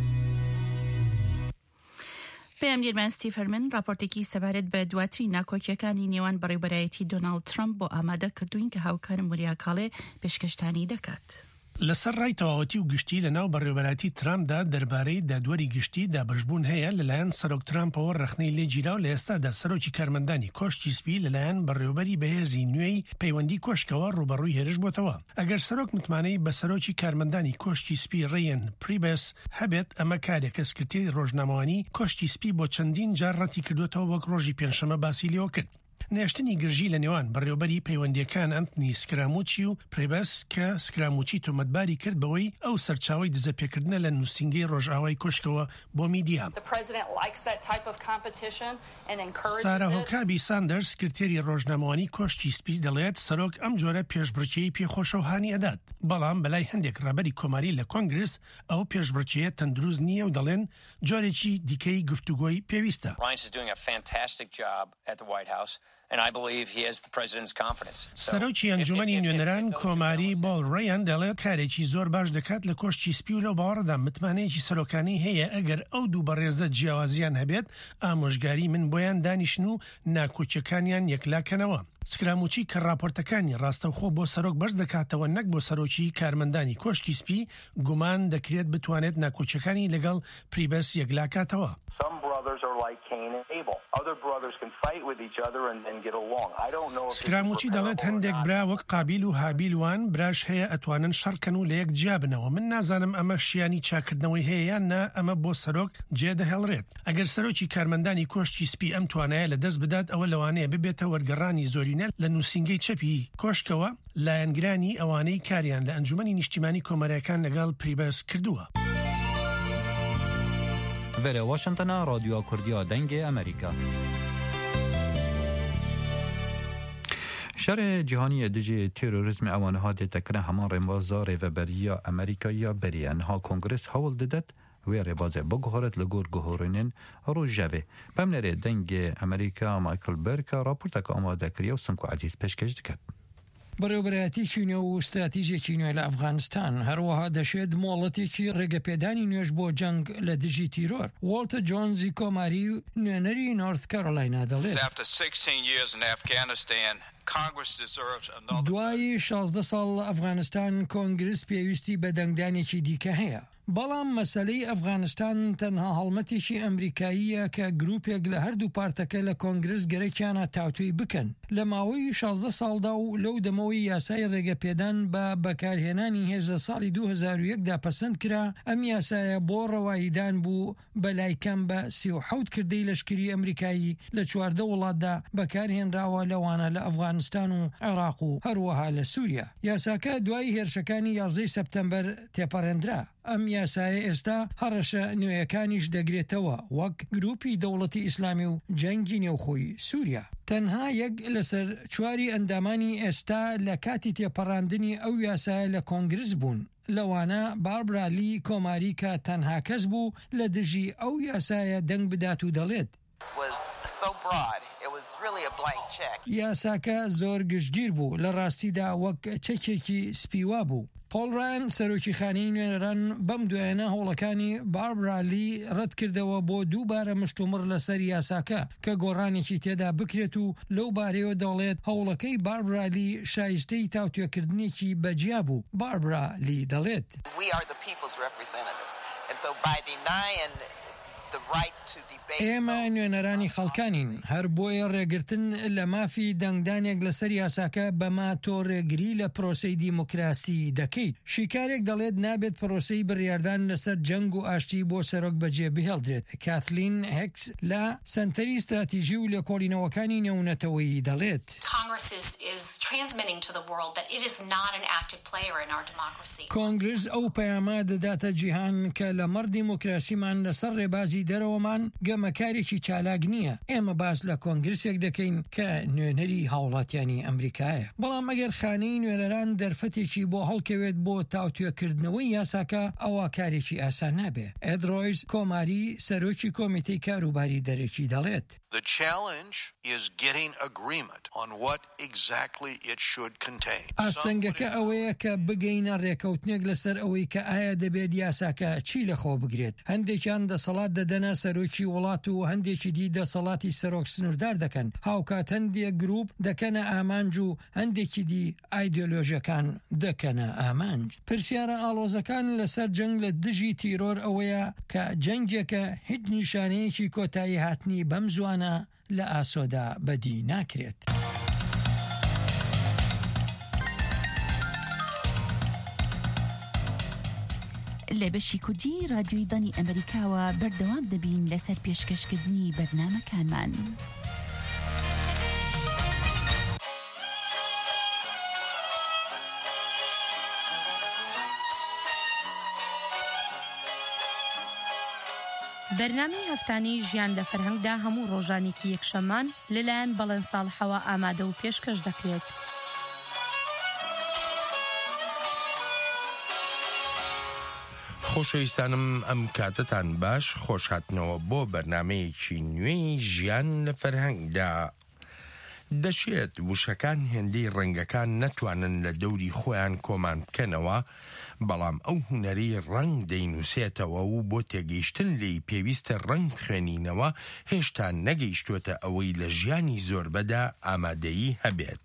پێم دیرمانستی فەرمن راپۆرتێکی سەبارەت بە دواتری ناکۆکیەکانی نێوان بەڕێوەبەرایەتی دۆناڵد ترامپ بۆ ئامادە کردوین کە هاوکارم وریا کاڵێ پێشکەشتانی دەکات. لەسەر ڕای تەواوەتی و گشتی لە ناو بەڕێوەبەرایەتی ترامپدا دەربارەی دادوەری گشتی دابەشبوون هەیە لەلایەن سەرۆک ترامپەوە ڕەخنەی لێگیرا و لە ئێستادا سەرۆکی کارمەندانی کۆشتی سپی لەلایەن بەڕێوەبەری بەهێزی نوێی پەیوەندی کۆشکەوە ڕوبەڕووی هێرش بۆتەوە. ئەگەر سەرۆک متمانەی بە سەرۆکی کارمەندانی کۆشتی سپی ڕێیەن پریبس هەبێت ئەمە کارێکە سکرتێری ڕۆژنامەوانی کۆشتی سپی بۆ چەندین جار ڕەتی کردوێتەوە وەک ڕۆژی پێنجشەمە باسی لێوە کرد. نێشتنی گرژی لە نێوان بەڕێوەبەری پەیوەندیەکان ئەنتنی سکراموچی و پرێبەس کە سکراموچی تۆمەتباری کرد بەوەی ئەو سەرچاوی دزەپێکردنە لە نووسینگەی ڕۆژئاوای کۆشکەوە بۆ میدیا. سارا هۆکابی ساندەرس سکرتێری ڕۆژنامەوانی کۆشتی سپی دەڵێت سەرۆک ئەم جۆرە پێشبڕکێی پێخۆشە و هانی ئەدات بەڵام بەلای هەندێک ڕێبەری کۆماری لە کۆنگرس ئەو پێشبڕکێیە تەندروست نییە و دەڵێن جۆرێکی دیکەی گفتوگۆی پێویستە. And I believe he has the president's confidence. سەرۆکی ئەنجومەنی نوێنەران کۆماری بۆڵ ڕێیان دەڵێت کارێکی زۆر باش دەکات لە کۆشتی سپی و لەو باوەڕدا متمانەیەکی سەرۆکانەی هەیە ئەگەر ئەو دوو بەڕێزە جیاوازیان هەبێت ئامۆژگاری من بۆیان دانیشن و ناکۆچەکانیان یەکلاکەنەوە. سکراموچی کە راپۆرتەکانی ڕاستەوخۆ بۆ سەرۆک بەرز دەکاتەوە نەک بۆ سەرۆکی کارمەندانی کۆشتی سپی گومان دەکرێت بتوانێت ناکۆچەکانی لەگەڵ پریبەس یەکلاکاتەوە. سکراموچی دەڵێت هەندێک برا وەک قابیل و هابیلوان براش هەیە ئەتوانن شەڕکەن و لە یەک جیا بنەوە. من نازانم ئەمە شیانی چاکردنەوەی هەیە یان نا ئەمە بۆ سەرۆک جێدەهێڵرێت. ئەگەر سەرۆکی کارمەندانی کۆشتی سپی ئەم توانایە لە دەست بدات ئەوە لەوانەیە ببێتە وەرگەڕانی زۆرینە لە نووسینگەی چەپی کۆشکەوە لایەنگرانی ئەوانەی کاریان لە ئەنجومەنی نیشتیمانی کۆمەریەکان لەگەڵ پریبەس کردووە. وەرە واشنگتنە رادیۆ کوردیا دەنگی ئەمریکا. شر جهانی دژی تروریسم ئەوانەها دێتەکردن هەمان ڕێبازە ڕێڤەبەریە ئەمریکاییە بەریەنها کۆنگرس هەوڵ دەدات وێ ڕێبازێ بگۆڕێت لە گۆر گۆڕینên ڕۆژاوێ. بەمنەرێ دەنگی ئەمریکا مایکل بەرکە راپۆرتەکە ئامادەکردی و سنگ و عەزیز پێشکەش دەکات. بەڕێوەبەرایەتێکی نوێ و استراتیژێکی نوێ لە ئەفغانستان هەروەها دەشێت مۆڵەتێکی ڕێگەپێدانی نوێژ بۆ جەنگ لە دژی تیرۆر. والتە جۆنزی کۆماری و نوێنەری نۆرت کارۆلاینا دەڵێت دوای شازدە ساڵ لە ئەفغانستان کۆنگرس پێویستی بە دەنگدانێکی دیکە هەیە. بەڵام مەسەلەی ئەفغانستان تەنها هەڵمەتێکی ئەمریکاییە کە گروپێک لە هەردوو پارتەکە لە کۆنگرس گەرەکیانە تاوتوی بکەن. لە ماوەی شازدە ساڵدا و لەو دەمەوەی یاسای ڕێگەپێدان بە بەکارهێنانی هێزە ساڵی دوو هەزار و یەکدا پەسەند کرا، ئەم یاسایە بۆ ڕەواییدان بوو بەلایکەم بە سی و حەوت کردەی لەشکری ئەمریکایی لە چواردە وڵاتدا بەکارهێنراوە لەوانە لە ئەفغانستان و عێراق و هەروەها لە سووریا. یاساکە دوای هێرشەکانی یازدەی سەپتەمبەر تێپەڕێنرا. ئەم یاسایە ئێستا هەڕەشە نوێیەکانیش دەگرێتەوە وەک گروپی دەوڵەتی ئیسلامی و جەنگی نێوخۆی سووریا. تەنها یەک لەسەر چواری ئەندامانی ئێستا لە کاتی تێپەڕاندنی ئەو یاسایە لە کۆنگرس بوون. لەوانە باربرا لی کۆماری کە تەنها کەس بوو لە دژی ئەو یاسایە دەنگ بدات و دەڵێت یاساکە زۆر گشتگیر بوو، لە ڕاستیدا وەک چەکێکی سپیوا بوو. پۆڵ ڕایان سەرۆکی خانەی نوێنەران بەم دوایانە هەوڵەکانی باربرا لی ڕەت کردەوە بۆ دووبارە مشتومڕ لەسەر یاساکە کە گۆڕانێکی تێدا بکرێت و لەو بارەیەوە دەڵێت هەوڵەکەی باربرا لی شایستەی تاوتوێکردنێکی بەجیا بوو. باربرا لی دەڵێت ئێمە نوێنەرانی خەڵکانین، هەر بۆیە ڕێگرتن لە مافی دەنگدانێک لەسەر یاساکە بەما تۆ ڕێگری لە پرۆسەی دیموکراسی دەکەیت. شیکارێک دەڵێت نابێت پرۆسەی بڕیاردان لەسەر جەنگ و ئاشتی بۆ سەرۆک بەجێ بهێڵدرێت. کاتلین هێکس لە سنتەری استراتیژی و لێکۆڵینەوەکانی نێونەتەوەیی دەڵێت کۆنگرس ئەو پەیامە دەداتە جیهان کە لەمەڕ دیموکراسیمان لەسەر ڕێبازی دەرەوەمان گەمەکارێکی چالاک نییە. ئێمە باس لە کۆنگرسێک دەکەین کە نوێنەری هاوڵاتیانی ئەمریکایە. بەڵام ئەگەر خانەی نوێنەران دەرفەتێکی بۆ هەڵکەوێت بۆ تاوتوێکردنەوەی یاساکە ئەوە کارێکی ئاسان نابێ. ئێد ڕۆیز کۆماری سەرۆکی کۆمیتەی کاروباری دەرێکی دەڵێت The challenge is getting agreement on what exactly it should contain. ئاستەنگەکە ئەوەیە کە بگەینە ڕێکەوتنێک لەسەر ئەوەی کە ئایا دەبێت یاساکە چی لەخۆ بگرێت. هەندێکیان دەسەڵات دەدەنە سەرۆکی وڵات و هەندێکی دی دەسەڵاتی سەرۆک سنووردار دەکەن. هاوکات هەندێک گروپ دەکەنە ئامانج و هەندێکی دی ئایدۆلۆژیەکان دەکەنە ئامانج. پرسیارە ئاڵۆزەکان لەسەر جەنگ لە دژی تیرۆر ئەوەیە کە جەنگێکە هیچ نیشانەیەکی کۆتایی هاتنی بەم زوانە لە ئاسۆدا بەدی ناکرێت. لە بەشی کوردی رادیۆی دانی ئەمریکاوە بەردەوام دەبین لەسەر پێشکەشکردنی بەرنامەکانمان. بەرنامەی هەفتانی ژیان لە فەرهەنگدا هەموو ڕۆژانێکی یەکشەمان لەلایەن بەڵێن ساڵحەوە ئامادە و پێشکەش دەکرێت. خۆشەویستانم ئەم کاتتان باش، خۆش هاتنەوە بۆ بەرنامەیەکی نوێی ژیان لە فەرهەنگدا. دەشێت وشەکان هێندەی ڕەنگەکان نەتوانن لە دەوری خۆیان کۆمان بکەنەوە، بەڵام ئەو هونەری ڕەنگ دەینووسێتەوە و بۆ تێگەیشتن لی پێویستە ڕەنگ خوێنینەوە هێشتا نەگەیشتوتە ئەوەی لە ژیانی زۆربەدا ئامادەیی هەبێت.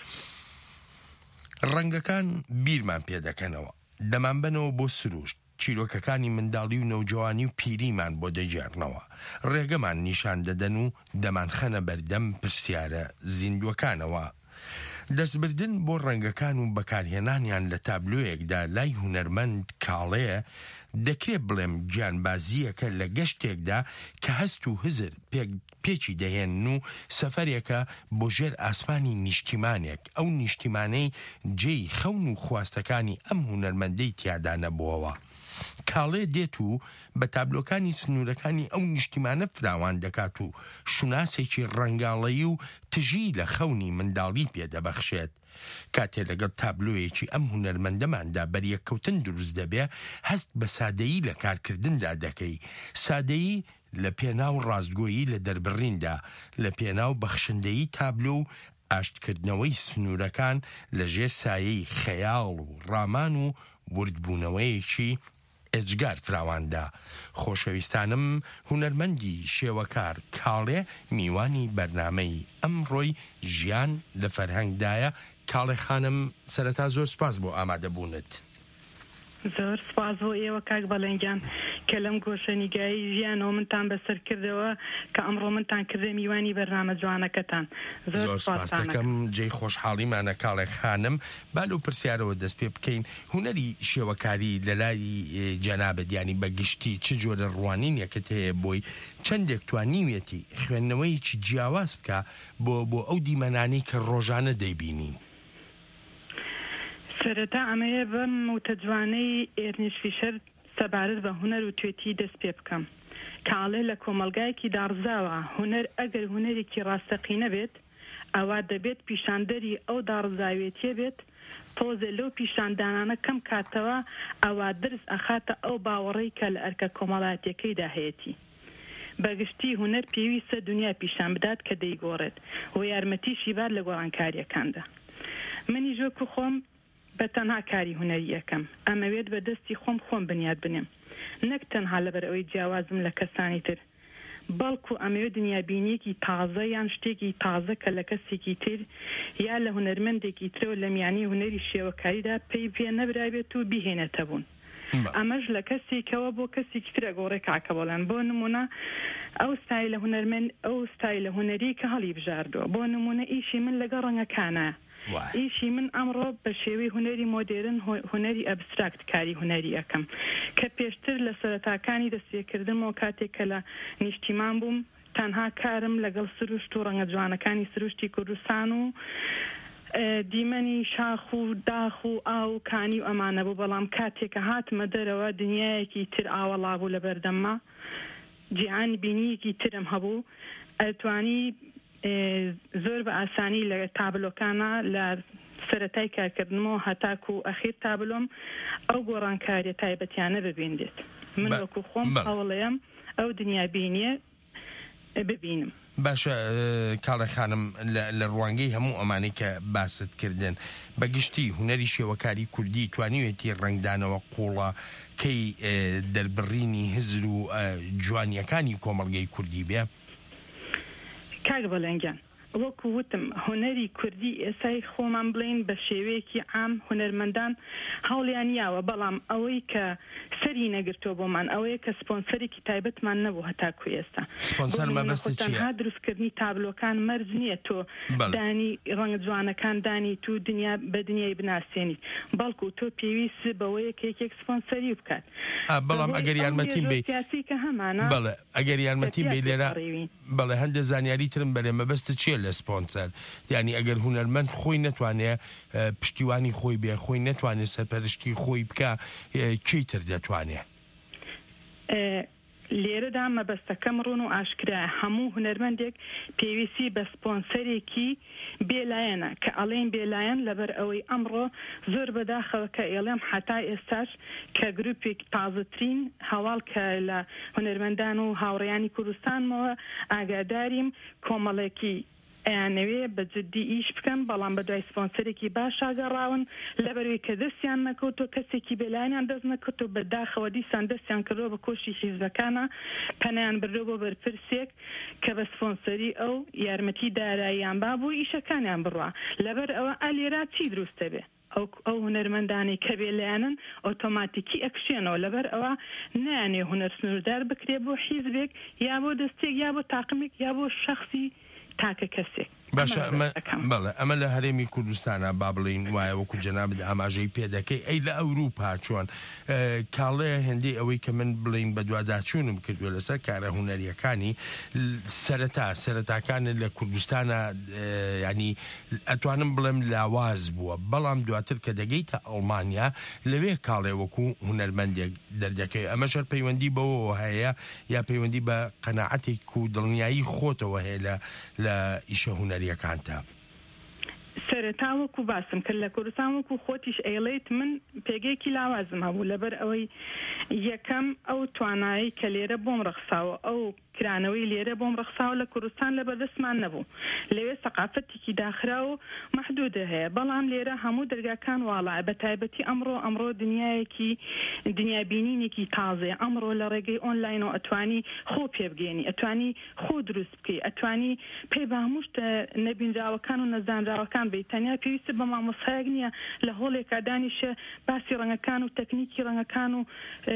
ڕەنگەکان بیرمان پێدەکەنەوە، دەمان بنەوە بۆ سروشت، چیرۆکەکانی منداڵی و نەوجوانی و پیریمان بۆ دەجێڕنەوە، ڕێگەمان نیشان دەدەن و دەمانخەنە بەردەم پرسیارە زیندوەکانەوە. دەستبردن بۆ ڕەنگەکان و بەکارهێنانیان لە تابلۆیەکدا لای هونەرمەند کاڵەیە دەکرێت بڵێم گیانبازیەکە لە گەشتێکدا کە هەست و هزر پێچی دەهێن و سەفەرێکە بۆ ژێر ئاسمانی نیشتیمانێک، ئەو نیشتیمانەی جێی خەون و خواستەکانی ئەم هونەرمەندەی تیادا نەبووەوە. کاڵێ دێت و بە تابلۆکانی سنوورەکانی ئەو نیشتیمانە فراوان دەکات و شوناسێکی ڕەنگاڵەیی و تژی لە خەونی منداڵی پێدەبەخشێت. کاتێ لەگەڵ تابلۆیەکی ئەم هونەرمەندەماندا بەریەککەوتن دروست دەبێ، هەست بە سادەیی لە کارکردندا دەکەی. سادەیی لە پێناو ڕاستگۆیی لە دەربڕیندا، لە پێناو بەخشندەیی تابلۆ و ئاشتکردنەوەی سنوورەکان لە ژێر سایەی خەیاڵ و ڕامان و وردبوونەوەیەکی ئەجگار فراواندا. خۆشەویستانم، هونەرمەندی شێوەکار کاڵێ میوانی بەرنامەی ئەمڕۆی ژیان لە فەرهەنگدایە. کاڵێ خانم، سەرەتا زۆر سپاس بۆ ئامادەبوونت. زۆر سپاس بۆ ئێوە کاک بەڵێنگیان کە لەم گۆشەنیگایی ژیانەوە منتان بەسەر کردەوە کە ئەمڕۆ منتان کردێ میوانی بەرنامە جوانەکەتان. زۆر سپاس دەکەم، جێی خۆشحاڵیمانە کاڵێ خانم. با لەو پرسیارەوە دەست پێ بکەین، هونەری شێوەکاری لە لای جەنابەت ینی بەگشتی چ جۆرە ڕوانینێکت هەیە بۆی چەندێک توانیوێتی خوێندنەوەیکی جیاواز بکە بۆ بۆ ئەو دیمەنانی کە ڕۆژانە دەیبینین؟ سەرەتا ئەمەیە بەم وتەجوانەی ئێرنیش فیشەر سەبارەت بە هونەر و توێتی دەست پێ بکەم. کاڵێ لە کۆمەلگایەکی داڕزاوە هونەر ئەگەر هونەرێکی ڕاستەقینە بێت، ئەوا دەبێت پیشاندەری ئەو داڕزاوێتیە بێت تۆزە لەو پیشاندانانە کەم کاتەوە ئەوا درس ئەخاتە ئەو باوەڕەی کە لە ئەرکە کۆمەڵایەتیەکەیدا هەیەتی. بەگشتی هوەر پێویستە دنیا پیشان بدات کە دەیگۆڕێت و یارمەتیشی بار لە گۆڕانکاریەکاندا. منی ژۆکو خۆم بە تەنها کاری هوەری یەکەم ئەمەوێت بە دەستی خۆم خۆم بنیاد بنێم، نەک تەنها لەبەر ئەوەی جیاوازم لە کەسانی تر، بەڵکو ئەمەوێت دنیابینیەکی تازە یان شتێکی تازە کە لە کەسێکی تر یا لە هوەرمەندێکی ترەوە لە میانی هوەری شێوەکاریدا پێی پێ نەبرابێت و بیهێنێتە بوون. ئەمەش لە کەسێکەوە بۆ کەسێکی ترە گۆڕێ کاکە بەڵێن. بۆ نمونە ئەو ستای لە هوەرمەند ئەو ستای لە هوەری کە هەڵی بژاردووە، بۆ نمونە ئیشی من لەگە ڕەنگەکانە، ئیشی من ئەمڕۆ بە شێوەی هوەری مۆدێرن هوەری ئەبستراکت کاری هوەری یەکەم کە پێشتر لە سەرەتاکانی دەستپێکردنەوە کاتێک کە لە نیشتیمان بووم تەنها کارم لەگەڵ سروشت و ڕەنگە جوانەکانی سروشتی کوردستان و دیمەنی شاخ و داخ و ئاو کانی و ئەمانە بوو. بەڵام کاتێکە هاتمە دەرەوە دنیایەکی تر ئاوەڵا بوو لە بەردەممە، جیهان بینیەکی ترم هەبوو، ئەتوانی زۆر بە ئاسانی لە تابلۆکانە لە سەرەتای کارکردنەوە هەتاکو و ئەخیر تابلۆم ئەو گۆڕانکاریە تایبەتیانە ببیندێت. من وەکو خۆم هەوڵەیەم ئەو دنیابینیە ببینم. باشە کاڵە خانم لە ڕوانگەی هەموو ئەمانەی کە باست کردن بەگشتی هوەری شێوەکاری کوردی توانیوێتی ڕنگدانەوە قوڵە کەی دەربڕینی هزر و جوانیەکانی کۆمەڵگەی کوردی بێ؟ کاک بەڵێنگیان وەکو وتم هوەری کوردی ئێسای خۆمان بڵین بە شێوەیەکی عام هوەرمەندان هەوڵیان یاوە، بەڵام ئەوەی کە سەری نەگرتووە بۆمان ئەوەیە کە سپۆنسەرێکی تایبەتمان نەبوو هەتاکو ئێستا. تەنها دروستکردنی تابلۆکان مەرج نییە تۆ دانی ڕەنگە جوانەکان دانی تو دنیا بە دنیای بناسیێنیت، بەڵکو تۆ پێویست بەوەیە کە یەکێک سپۆنسەری بکات. بەڵام ئەگەر یارمەتیم بێ سیاسی کە هەمانە بەڵێ ئەگەر یارمەتیم بێ لێرە بەڵێ هەندە زانیاری ترم بەرێ مەبەستە چیە لە سپۆنسەر؟ یعنی ئەگەر هوەرمەند خۆی نەتوانێت پشتیوانی خۆی بێ، خۆی نەتوانێت سەرپەرشتی خۆی بکە، کەی تر دەتوانێت؟ لێرەدا مەبەستەکەم ڕوون و ئاشکرایە هەموو هوەرمەندێک پێویستی بە سپۆنسەرێکی بێلایەنە کە ئەڵێن بێلایەن لەبەر ئەوەی ئەمڕۆ زۆر بەداخەوە کە ئێڵێم حتا ئێستاش کە گروپێک تازەترین هەواڵ کە لە هوەرمەندان و هاوڕێیانی کوردستانمەوە ئاگاداریم کۆمەڵێکی ئەیانەوێ بە جددی ئیش بکەن، بەڵام بە دوای سپۆنسەرێکی باش ئاگەڕاون لەبەروی کە دەستیان نەکەوتۆ کەسێکی بێلایەنیان دەست نەکەوتۆ بەداخەوە دیسان دەستیان کردەوە بە کۆشی حیزبەکانە پەنیان بردەوە بۆ بەرپرسێک کە بە سپۆنسەری ئەو یارمەتی داراییان با بۆ ئیشەکانیان بڕوا. لەبەر ئەوە ئالێرا چی دروستە بێ؟ ئەو ئەو هوەرمەندانی کە بێلایەنن ئۆتۆماتیکی ئەکشێنەوە، لەبەر ئەوە نایانێ هوەر سنووردار بکرێ بۆ حیزبێک یا بۆ دەستێک یا بۆ تاقمێک یا بۆ شەخصی تاکە کەسێک. باشە بەڵێ ئەمە لە هەرێمی کوردستانە با بڵین وایە وەکو جەنابەت ئاماژەی پێدەکەی. ئەی لە ئەوروپا چۆن کاڵەیە هەندێک ئەوەی کە من بڵین بە دوواداچوونم کردووە لەسەر کارە هوەریەکانی سەرەتا سەرەتاکانت لە کوردستانە ینی ئەتوانم بڵێم لاواز بووە، بەڵام دواتر کە دەگەیتە ئەڵمانیا لەوێ کاڵێ وەکو هوەرمەندێک دەردەکەی. ئەمەشەر پەیوەندی بەوە هەیە یا پەیوەندی بە قەناعەتێک و دڵنیایی خۆتەوە هەیە لە ئیشە هوەری یەکانتە؟ سەرەتا وەکو باسم کرد لە کوردستان وەکو خۆتیش ئەیڵێیت من پێگەیەکی لاوازم هەبوو لەبەر ئەوەی یەکەم ئەو توانایی کە لێرە بۆم ڕەخساوە ئەو کرانەوەی لێرە بۆم ڕەخساوە لە کوردستان لە بەردەستمان نەبوو، لەوێ سەقافەتێکی داخرا و مەحدودە هەیە، بەڵام لێرە هەموو دەرگاکان واڵە بە تایبەتی ئەمڕۆ ئەمڕۆ دنیایەکی دنیابینینێکی تازەیە. ئەمڕۆ لە ڕێگەی ئۆنلاین و ئەتوانی خۆ پێبگەێنی، ئەتوانی خۆ دروست بکەی، ئەتوانی پێی بە هەموو شتە نەبینراوەکان و نەزانراوەکان بێت. تەنیا پێویستە بە مامۆستایەک نییە لە هۆڵێکا دانیشە باسی ڕەنگەکان و تەکنیکی ڕەنگەکان و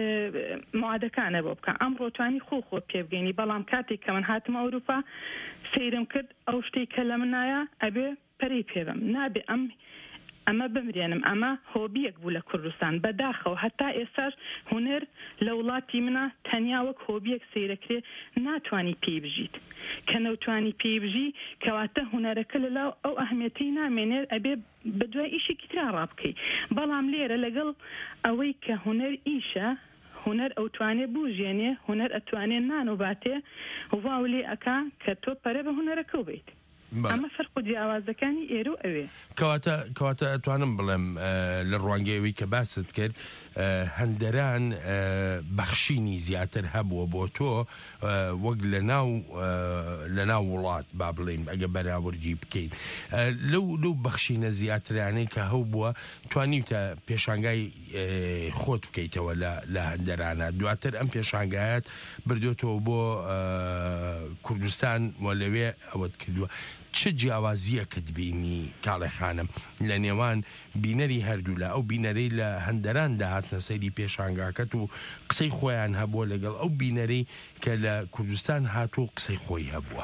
موعدەکانە بۆ بکە. ئەمڕۆ توانی خۆ خۆ پێبگەێنی، بەڵام کاتێک کە من هاتمە ئەوروپا سەیرم کرد ئەو شتێک کە لە منایە ئەبێ پەرەی پێبم نابێ ئەم ئەمە بمرێنم. ئەمە هۆبیەک بوو لە کوردستان بەداخەوە هەتا ئێستاش هوەر لە وڵاتی منە تەنیا وەک هۆبیەک سەیرەکرێ ناتوانی پێی بژیت، کە نەوتوانی پێی بژی کەواتە هوەرەکە لەلاو ئەو ئەهمیەتی نامێنێت ئەبێ بە دوای ئیشێکی ترا ڕابکەی. بەڵام لێرە لەگەڵ ئەوەی کە هوەر ئیشە هوەر ئەوتوانێ بوژێنێ هوەر ئەتوانێت نانوباتێ واو لێ ئەکا کە تۆ پەرە بە هوەرەکە بیت. ئەمە فەرق و جیاوازەکانی ئێرە و ئەوێ کەواتە کەواتە ئەتوانم بڵێم لە ڕوانگەیەوەی کە باست کرد هەندەران بەخشینی زیاتر هەبووە بۆ تۆ وەک لە ناو لە ناو وڵات با بڵێم ئەگە بەراوردی بکەین لەو لەو بەخشینە زیاترانەی کە هەو بووە توانیتە پێشانگای خۆت بکەیتەوە لە هەندەرانە دواتر ئەم پێشانگایەت بردوێتەوە بۆ کوردستان و لەوێ ئەوەت کردووە چه جیاوازیەکت بینی کاڵێ خانم لە نێوان بینەری هەردوو لە ئەو بینەرەی لە هەندەران داهاتنە سەیری پێشانگاکەت و قسەی خۆیان هەبووە لەگەڵ ئەو بینەرەی کە لە کوردستان هاتوو قسەی خۆی هەبووە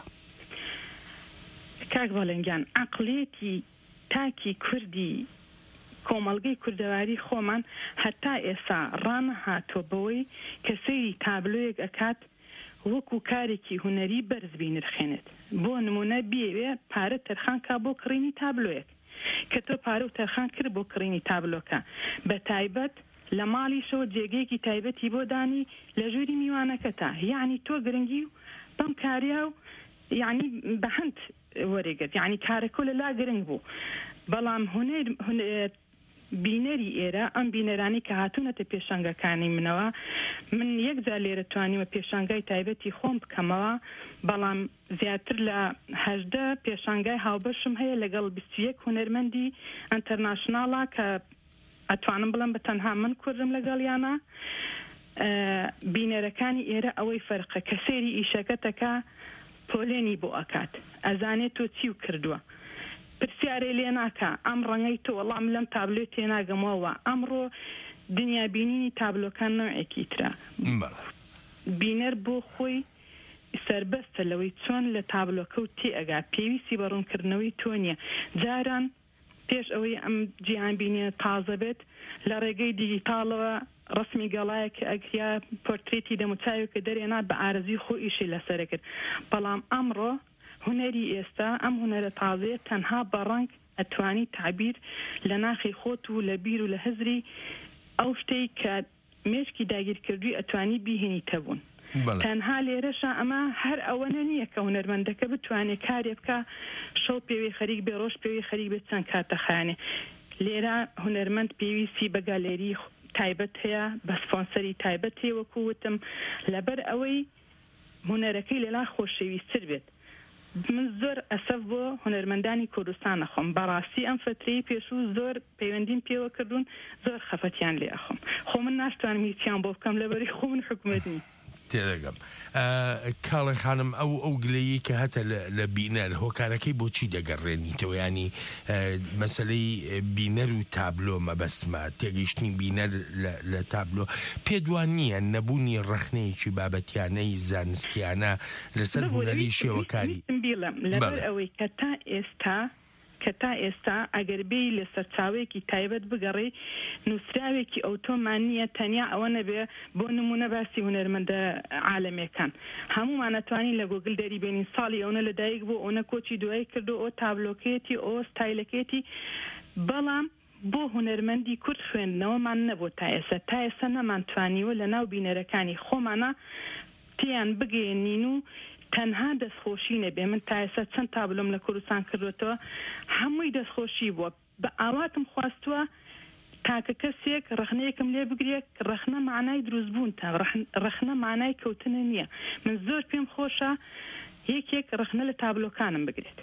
کاک بەڵێنگیان عەقڵێتی تاکی کوردی کۆمەڵگەی کوردەواری خۆمان هەتا ئێستا ڕانەهاتۆ بەوەی کە سەیری تابلۆیەک ئەکات وەکو کارێکی هونەری بەرز بینرخێنێت بۆ نمونە بێوێ پارە تەرخان کا بۆ کڕینی تابلۆیەک کە تۆ پارە و تەرخان کرد بۆ کڕینی تابلۆکە بە تایبەت لە ماڵیشەوە جێگەیەکی تایبەتی بۆ دانی لە ژووری میوانەکەتە یعنی تۆ گرنگی و بەم کاریا و یعنی بە هەند وەرێگرت یعنی کارەکە لەلا گرنگ بوو بەڵام هونەر بینەری ئێرە ئەم بینەرانی کە هاتوونەتە پێشانگەکانی منەوە من یەکجار لێرە توانیمە پێشانگای تایبەتی خۆم بکەمەوە بەڵام زیاتر لە هەژدە پێشانگای هاوبەشم هەیە لەگەڵ بیست و یەک هونەرمەندی ئەنتەرناشناڵە کە ئەتوانم بڵم بە تەنها من کوردم لەگەڵیانە بینەرەکانی ئێرە ئەوەی فەرقە کە سەیری ئیشەکەتەکە پۆلێنی بۆ ئەکات ئەزانێت تۆ چی و کردووە پرسیارێ لێ ناکە ئەم ڕەنگەی تۆ وەڵام لەم تابلۆ تێناگەمەوە ئەمڕۆ دنیا بینینی تابلۆکان نوعێکی ترە بینەر بۆ خۆی سربەستە لەوەی چۆن لە تابلۆکە و تێ ئەگا پێویستی بەڕوونکردنەوەی تۆ نییە جاران پێش ئەوەی ئەم جیهان بینیە تازە بێت لە ڕێگەی دیجیتاڵەوە ڕسمی گەڵایە کە ئەگریا پۆرترێتی دەموچاوی کە دەرێنات بە ئارەزی خۆ ئیشی لەسەرە کرد بەڵام ئەمڕۆ هونەری ئێستا ئەم هونەرە تازەیە تەنها بەڕنگ ئەتوانی تعبیر لە ناخی خۆت و لە بیر و لە هەزری ئەو شتەی کە مێشکی داگیرکردووی ئەتوانی بیهێنی تەبوون تەنها لێرەشە ئەمە هەر ئەوەنە نییە کە هونەرمەندەکە بتوانێت کارێ بکە شەو پێوی خەریک بێ ڕۆژ پێوی خەریک بێت چەند کاتەخانێ لێرە هونەرمەند پێویستی بە گالێری تایبەت هەیە بە سپۆنسەری تایبەت هەیە وەکووتم لەبەر ئەوەی هونەرەکەی لەلا خۆشەویستتر بێت من زۆر ئەسەف بۆ هونەرمەندانی کوردستان ئەخۆم بەڕاستی ئەم فترەی پێشوو زۆر پەیوەندیم پێوە کردوون زۆر خەفەتیان لێ ئەخۆم خۆ من ناشتوانم هیچیان بۆ بکەم لەبەری خۆ من حکومەت نی تێدەگەم کاڵێ خانم ئەو ئەو گلەیی کە هەتە لە بینەر هۆکارەکەی بۆچی دەگەڕێنیتەوە ینی مەسلەی بینەر و تابلۆ مەبەستمە تێگەیشتنی بینەر لە تابلۆ پێدوان نییە نەبوونی ڕەخنەیەکی بابەتیانەی زانستیانە لەسەر هونەری شێوەکاری لەبەر ئەوەی کە تا ئێستا کە تا ئێستا ئەگەر بێی لە سەرچاوێکی تایبەت بگەڕێ نووسراوێکی ئۆتۆمان نییە تەنیا ئەوە نەبێ بۆ نمونە باسی هونەرمەندە عالەمەکان هەمومان ئەتوانین لە گۆگل دەریبێنین ساڵی ئەوە لەدایک بۆ ئەوە کۆچی دوای کردو ئەو تابلۆکێتی ئەو ستایلەکێتی بەڵام بۆ هونەرمەندی کورد خوێندنەوەمان نەبوو تا ئێستا تا ئێستا نەمانتوانیوە لە ناو بینەرەکانی خۆمانە تیان بگەێنین و تەنها دەستخۆشی نەبێ من تا ئێستا چەند تابلۆم لە کوردستان کردوێتەوە هەمووی دەستخۆشی بووە بە ئاواتم خواستووە تاکە کەسێک ڕەخنەیەکم لێ بگرێت ڕەخنە معنای دروستبوون تا ڕەخنە معنای کەوتنە نییە من زۆر پێم خۆشە یەکێک ڕەخنە لە تابلۆکانم بگرێت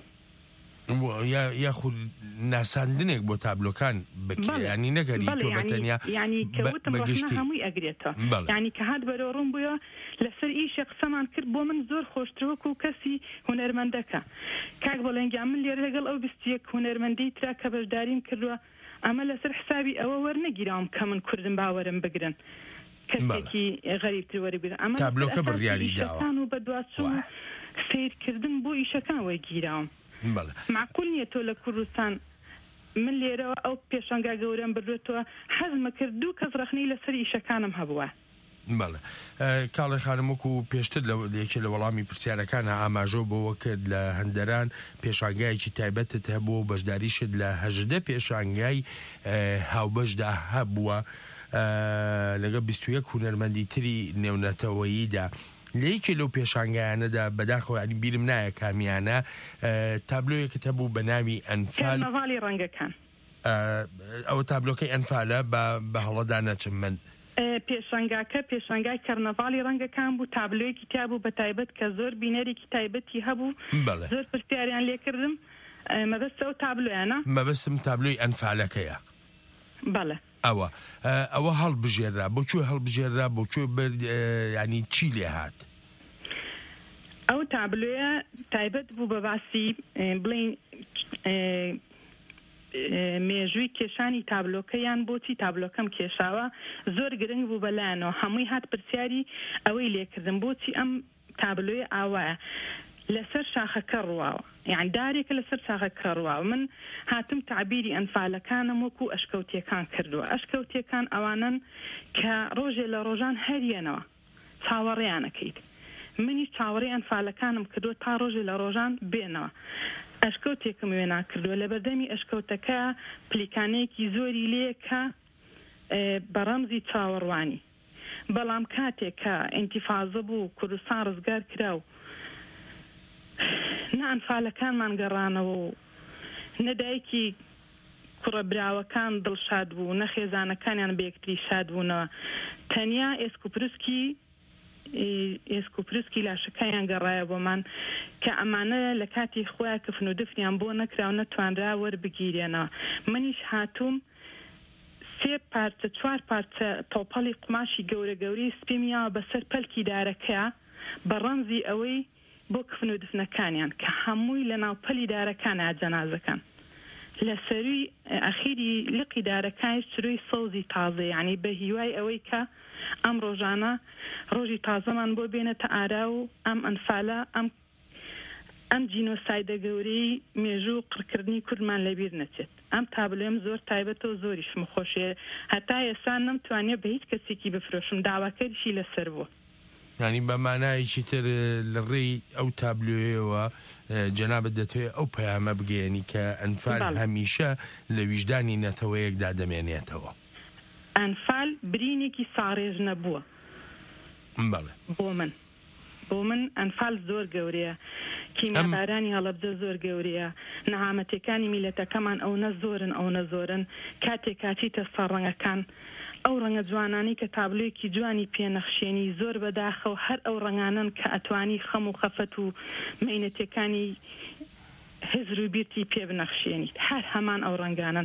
یاخود ناساندنێک بۆ تابلۆکان بکیانی نەگەری تۆ بەتەنیا ینی کەوتم ڕەخنە هەمووی ئەگرێتەوە ینی کە هات بەرەو ڕوون بووە لەسەر ئیشە قسەمان کرد بۆ من زۆر خۆشترەوەکو و کەسی هونەرمەندەکە کاک بەڵێنگیان من لێرە لەگەڵ ئەو بیست و یەک هونەرمەندەی ترا کە بەشداریم کردووە ئەمە لەسەر حسابی ئەوە وەرنەگیراوم کە من کوردم باوەرم بگرن کەسێکی غەریبتر وەربگرن ئەمە تابلۆکە بڕیاری داوە و بەدواتچوون سیرکردن بۆ ئیشەکان وەرگیراوم معقول نییە تۆ لە کوردستان من لێرەوە ئەو پێشەنگا گەورەم بردوێتەوە حەزمە کرد دوو کەس ڕەخنەی لەسەر ئیشەکانم هەبووە بەڵێ کاڵێ خانم وەکو پێشتر لە یەکێ لە وەڵامی پرسیارەکانە ئاماژۆ بۆەوە کرد لە هەندەران پێشانگایەکی تایبەتت هەبوو بەشداریشت لە هەژدە پێشانگای هاوبەشدا هەبووە لەگە بیست و یەک هونەرمەندی تری نێونەتەوەییدا لەیەکێ لەو پێشانگایانەدا بەداخەوە ینی بیرم نایە کامیانە تابلۆیەکت هەبوو بە ناوی ئەنفال کارنەڤاڵی ڕەنگەکان ئەوە تابلۆکەی ئەنفالە بە هەڵەدا نەچم من پێشنگاکە پێشنگای کەرنەڤاڵی ڕەنگەکان بوو تابلۆیەکی تیا بوو بە تایبەت کە زۆر بینەرێکی تایبەتی هەبوو زۆر پرسیاریان لێکردم مەبەستە ئەو تابلۆیانە مەبەستم تابلۆی ئەنفالەکەیە بەڵێ ئەوە ئەوە هەڵبژێرا بۆکوێ هەڵبژێرا بۆکوێ ینی چی لێ هات ئەو تابلۆیە تایبەت بوو بە باسی بڵین مێژووی کێشانی تابلۆکەیان بۆچی تابلۆکەم کێشاوە زۆر گرنگ بوو بەلایەنەوە هەمووی هات پرسیاری ئەوەی لێکردن بۆچی ئەم تابلۆی ئاوایە لەسەر شاخەکە ڕواوە یان دارێکە لەسەر شاخەکە ڕواوە من هاتم تعبیری ئەنفالەکانم وەکو ئەشکەوتیەکان کردووە ئەشکەوتیەکان ئەوانن کە ڕۆژێ لە ڕۆژان هەریەنەوە چاوەڕێیانەکەیت منی چاوەڕێی ئەنفالەکانم کردووە تا ڕۆژێ لە ڕۆژان بێنەوە ئەشکەوتێکم وێ ناکردووە لە بەردەمی ئەشکەوتەکە پلیکانەیەکی زۆری لێ کە بە ڕەمزی چاوەڕوانی بەڵام کاتێک کە ئینتیفازە بوو کوردستان ڕزگار کرا و نە ئەنفالەکانمان گەڕانەوە و نەدایکی کوڕە براوەکان دڵشاد بوو نە خێزانەکانیان بەیەکتری شاد بوونەوە تەنیا ئێسکوپرسکی ئێسکوپرسکی لاشەکەیان گەڕایە بۆمان کە ئەمانە لە کاتی خۆیان کفن و دفنیان بۆ نەکراو نەتوانرا وەربگیرێنەوە منیش هاتووم سێ پارچە چوار پارچە تۆپەڵی قماشی گەورە گەورەی سپێمیاوە بەسەر پەلکی دارەکەیە بە ڕەمزی ئەوەی بۆ کفن و دفنەکانیان کە هەمووی لە ناوپەلی دارەکانە جەنازەکان لە سەروی ئەخیری لقی دارەکانی سروی سەوزی تازە یعنی بە هیوای ئەوەی کە ئەم ڕۆژانە ڕۆژی تازەمان بۆ بێنێتە ئارا و ئەم ئەنفالە ئەم ئەم جینۆسایدە گەورەی مێژوو قڕکردنی کوردمان لەبیر نەچێت ئەم تابلۆم زۆر تایبەتەوە زۆریشم خۆشێ هەتا ئێستا نەمتوانێت بە هیچ کەسێکی بفرۆشم داواکەریشی لەسەر بووە ینی بە مانایکی تر لە ڕێی ئەو تابلوێەوە جەنابەت دەتوێت ئەو پەیامە بگەێنی کە ئەنفال هەمیشە لە ویژدانی نەتەوەیەکدا دەمێنێتەوە ئەنفال برینێکی ساڕێژ نەبووە بۆ من بۆ من ئەنفال زۆر گەورەیە کیمیابارانی هەڵەبجە زۆر گەورەیە نەهامەتەکانی میلەتەکەمان ئەو نە زۆرن ئەو نە زۆرن کاتێک کاچیتە سەرڕەنگەکان ئەو ڕەنگە جوانانی کە تابلۆیەکی جوانی پێنەخشێنی زۆر بەداخەو هەر ئەو ڕەنگانن کە ئەتوانی خەم و خەفەت و مەینەتەکانی هزر و بیرتی پێ بنەخشێنیت هەر هەمان ئەو ڕەنگانن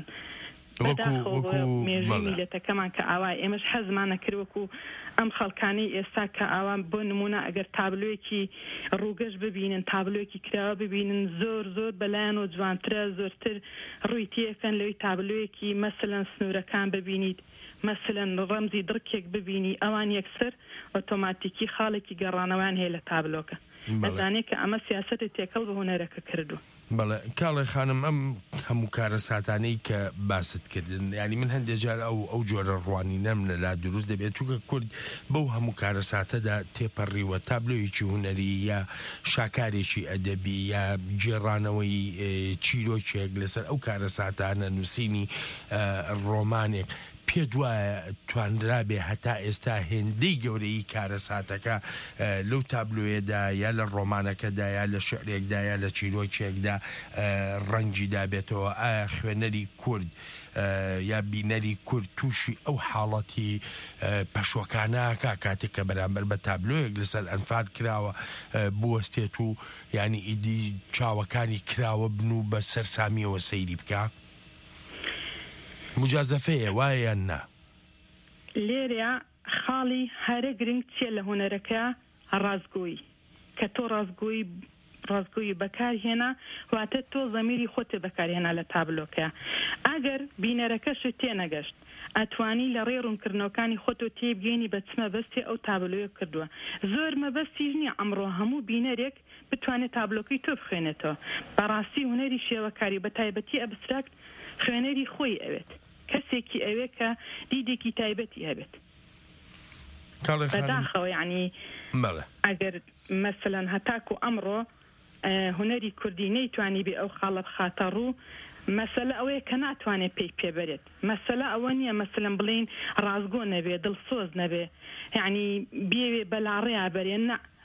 مێژوی میلەتەکەمان کە ئاوای ئێمەش حەزمانە کردوەکو ئەم خەڵکانەی ئێستا کە ئاوان بۆ نمونە ئەگەر تابلۆیەکی ڕووگەش ببینن تابلۆیەکی کراوە ببینن زۆر زۆر بەلایەن و جوانترە زۆرتر ڕووی تێکەن لەوەی تابلۆیەکی مەسەلەن سنوورەکان ببینیت مەسەلەن ڕەمزی دڕکێک ببینی ئەوان یەکسەر ئۆتۆماتیکی خاڵێکی گەڕانەوەیان هەیە لە تابلۆکە دەزانێت کە ئەمە سیاسەتی تێکەڵ بە هونەرەکە کردو بەڵێ کاڵێ خانم ئەم هەموو کارە ساتانەی کە باست کردن ینی من هەندێک جار ئەو ئەو جۆرە ڕوانی نەم لەلا دروست دەبێت چونکە کورد بەو هەموو کارە ساتەدا تێپەڕیوە تابلۆیەکی هونەری یا شاکارێکی ئەدەبی یا گێڕانەوەی چیرۆکێک لەسەر ئەو کارە ساتانە نووسینی ڕۆمانێک پێ دوایە توانرابێ هەتا ئێستا هێندەی گەورەی کارە ساتەکە لەو تابلوێدا یا لە ڕۆمانەکەدا یا لە شعرێکدا یا لە چیرۆکێکدا ڕەنگی دابێتەوە ئایا خوێنەری کورد یا بینەری کورد تووشی ئەو حاڵەتی پەشۆکانەکە کاتێک کە بەرامبەر بە تابلۆیەک لەسەر ئەنفال کراوە بوەستێت و ینی ئیدی چاوەکانی کراوە بن و بە سەرسامیەوە سەیری بکە مجازەفەیە وایە نا لێرە خاڵی هەرە گرنگ چیە لە هونەرەکە ڕازگۆیی کە تۆ ڕازگۆیی ڕازگۆیی بەکارهێنا واتە تۆ زەمیری خۆتە بەکارهێنا لە تابلۆکە ئەگەر بینەرەکەشت تێنەگەشت ئەتوانی لە ڕێ ڕوونکردنەوەکانی خۆتۆ تێبگەینی بە چمە بەستی ئەو تابلۆیە کردووە زۆر مەبەستیش نییە ئەمڕۆ هەموو بینەرێک بتوانێت تابلۆکەی تۆ بخوێنێتەوە بەڕاستی هونەری شێوەکاری بە تایبەتی ئەبستراکت خوێنەری خۆی ئەوێت کەسێکی ئەوێ کە دیدێکی تایبەتی هەبێت بەداخەوە یعنی ئەگەر مەسەلەن هەتاکو ئەمڕۆ هونەری کوردی نەیتوانی بێ ئەو خاڵە بخاتە ڕوو مەسەلە ئەوەیە کە ناتوانێت پێی پێبەرێت مەسەلە ئەوە نییە مەسەلەن بڵین ڕازگۆ نەبێ دڵسۆز نەبێ یعنی بێوێ بەلاڕێیا بەرێن نە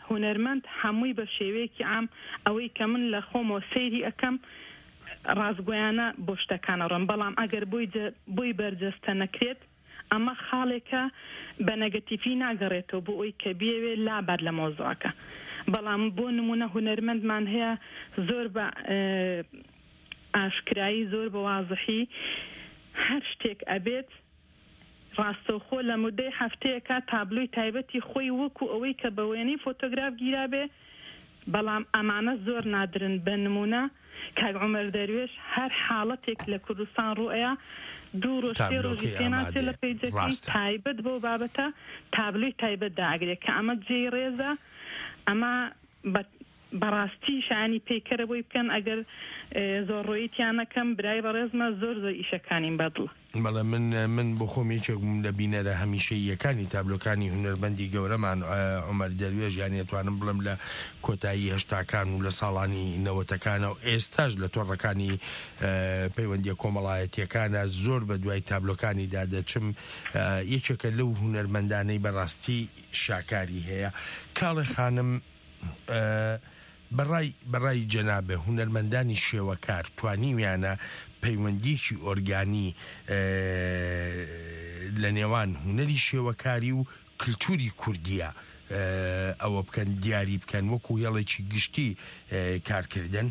هونەرمەند هەمووی بە شێوەیەکی عام ئەوەی کە من لە خۆمەوە سەیری ئەەکەم ڕازگۆیانە بۆ شتەکانە ڕم بەڵام ئەگەر بۆی بەرجەستە نەکرێت ئەمە خاڵێکە بە نەگەتیفی ناگەڕێتەوە بۆ ئەوی کە بێوێ لابەر لە مۆزوعەکە بەڵام بۆ نمونە هونەرمەندمان هەیە زۆر بە ئاشکرایی زۆر بە وازحی هەر شتێک ئەبێت ڕاستەوخۆ لە مودەی هەفتەیەکە تابلۆی تایبەتی خۆی وەکو ئەوەی کە بە وێنەی فۆتۆگراف گیرابێ بەڵام ئەمانە زۆر نادرن بە نمونە کاک عومەر دەروێش هەر حاڵەتێک لە کوردستان ڕوئەیە دوو ڕۆژ سێ ڕۆژی پێناچێت لە پەیجەکەی تایبەت بۆ بابەتە تابلۆی تایبەت داگرێت کە ئەمە جێی ڕێزە ئەمە بەڕاستی شانی پێکەرە بۆی بکەن ئەگەر زۆڕۆیتیانەکەم برای بەڕێزمە زۆر زۆر ئیشەکانیم بەدڵە بەڵێ من من بۆ خۆم یەکێک بووم لە بینەرە هەمیشەییەکانی تابلۆکانی هونەرمەندی گەورەمان عومەر دەروێژ یان ئەتوانم بڵم لە کۆتایی هەشتاکان و لە ساڵانی نەوەتەکانە و ئێستاش لە تۆڕەکانی پەیوەندیە کۆمەڵایەتیەکانە زۆر بە دوای تابلۆکانیدا دەچم یەکێکە لەو هونەرمەندانەی بەڕاستی شاکاری هەیە کاڵێ خانم بەڕای بەڕای جەنابێ هونەرمەندانی شێوەکار توانیویانە پەیوەندیکی ئۆرگانی لە نێوان هونەری شێوەکاری و کللتوری کوردیە ئەوە بکەن دیاری بکەن وەکو هێڵێکی گشتی کارکردن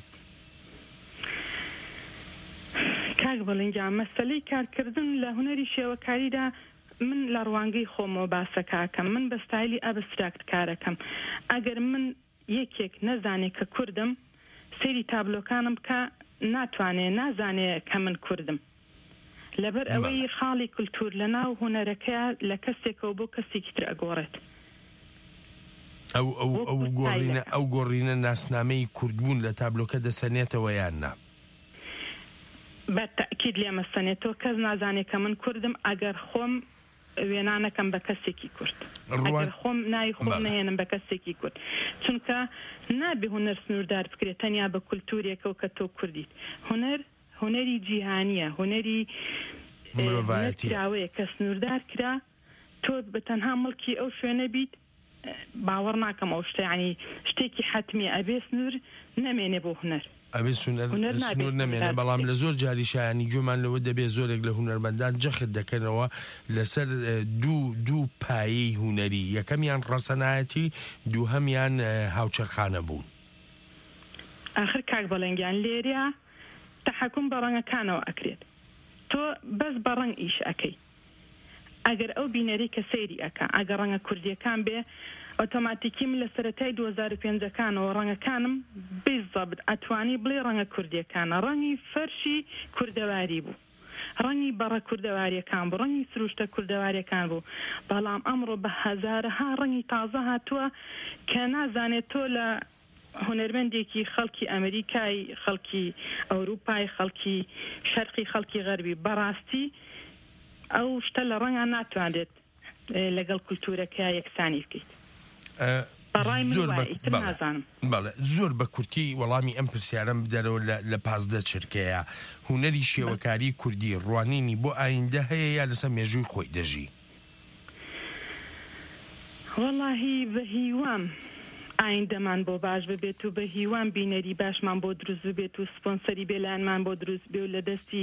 کاک بەڵێنجام مەسەلەی کارکردن لە هونەری شێوەکاریدا من لە ڕوانگەی خۆمەوە باسەکەکەم من بە ستایلی ئەبستراکت کارەکەم ئەگەر من یەکێک نەزانێت کە کوردم سەیری تابلۆکانم بکە ناتوانێ نازانێ کە من کوردم لەبەر ئەوەی خاڵی کولتور لە ناو هونەرەکەیە لە کەسێکەوە بۆ کەسێکی تر ئەگۆڕێت ئەو ئەو ئەو گۆڕینە ئەو گۆڕینە ناسنامەی کوردبوون لە تابلۆکە دەسەنێتەوە یان نا بە تەکید لێمە سەنێتەوە کەس نازانێت کە من کوردم ئەگەر خۆم وێنانەکەم بە کەسێکی کورد ئەگەر خۆم نای خۆم نهێنم بە کەسێکی کورد چونکە نابێ هونەر سنووردار بکرێت تەنیا بە کولتورێکەوە کە تۆ کوردیت هونەر هونەری جیهانیە هونەری مرۆڤایەتیە کە سنووردار کرا تۆ بە تەنها مڵکی ئەو شوێنە بیت باوەڕ ناکەم ئەو شتە ینی شتێکی حتمیە ئەبێ سنوور نەمێنێ بۆ هونەر ئەبێ سنوور نەمێنێ بەڵام لە زۆر جاری شایانی گوێمان لەوە دەبێت زۆرێک لە هونەرمەندان جەخت دەکەنەوە لەسەر دوو دوو پایەی هونەری یەکەمیان ڕەسەنایەتی دووهەمیان هاوچەرخانە بوون ئاخر کاک بەڵێنگیان لێرە تەحەکوم بە ڕەنگەکانەوە ئەکرێت تۆ بەس بە ڕەنگ ئیش ئەەکەی ئەگەر ئەو بینەری کە سەیری ئەکە ئەگەر ڕەنگە کوردیەکان بێ ئۆتۆماتیکی من لە سەرەتای دوو هەزار و پێنجەکانەوە ڕەنگەکانم بێزەبت ئەتوانی بڵێ ڕەنگە کوردیەکانە ڕەنگی فەرشی کوردەواری بوو ڕەنگی بەڕە کوردەواریەکان بوو ڕەنگی سروشتە کوردەواریەکان بوو بەڵام ئەمڕۆ بە هەزارەها ڕەنگی تازە هاتووە کە نازانێت تۆ لە هونەرمەندێکی خەڵکی ئەمریکای خەڵکی ئەوروپای خەڵکی شەرقی خەڵکی غەربی بەڕاستی ئەو شتە لە ڕەنگە ناتوانێت لەگەڵ کولتورەکە یەکسانی بکەیت زۆر بە کورتی وەڵامی ئەم پرسیارەم بدەرەوە لە پازدە چرکەیە هونەری شێوەکاری کوردی ڕوانینی بۆ ئایندە هەیە یا لەسەر مێژووی خۆی دەژی وەڵاهی بە هیوام ئایندەمان بۆ باش ببێت و بە هیوام بینەری باشمان بۆ دروست بێت و سپۆنسەری بێلایەنمان بۆ دروست بێ و لە دەستی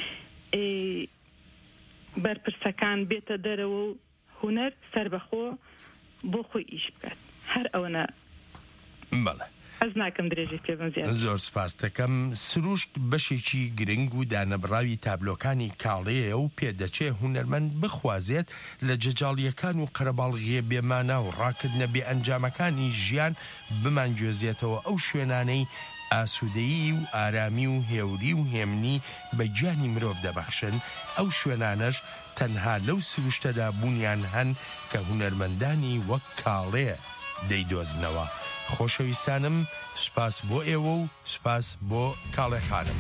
بەرپرسەکان بێتە دەرەوە و هونەر سەربەخۆ بۆ خۆی ئیش بکات هەر ئەوەنە بەڵێ ئەز ناکەم درێژی پێم زیاد زۆر سپاس دەکەم سروشت بەشێکی گرنگ و دانەبراوی تابلۆکانی کاڵەیە و پێدەچێ هونەرمەند بخوازێت لە جەجاڵیەکان و قەرەباڵغیە بێمانە و ڕاکردنە بێ ئەنجامەکانی ژیان بمانگوێزێتەوە ئەو شوێنانەی ئاسوودەیی و ئارامی و هێوری و هێمنی بە گیانی مرۆڤ دەبەخشن ئەو شوێنانەش تەنها لەو سروشتەدا بوونیان هەن کە هونەرمەندانی وەک کاڵێ دەیدۆزنەوە خۆشەویستانم سپاس بۆ ئێوە و سپاس بۆ کاڵێ خانم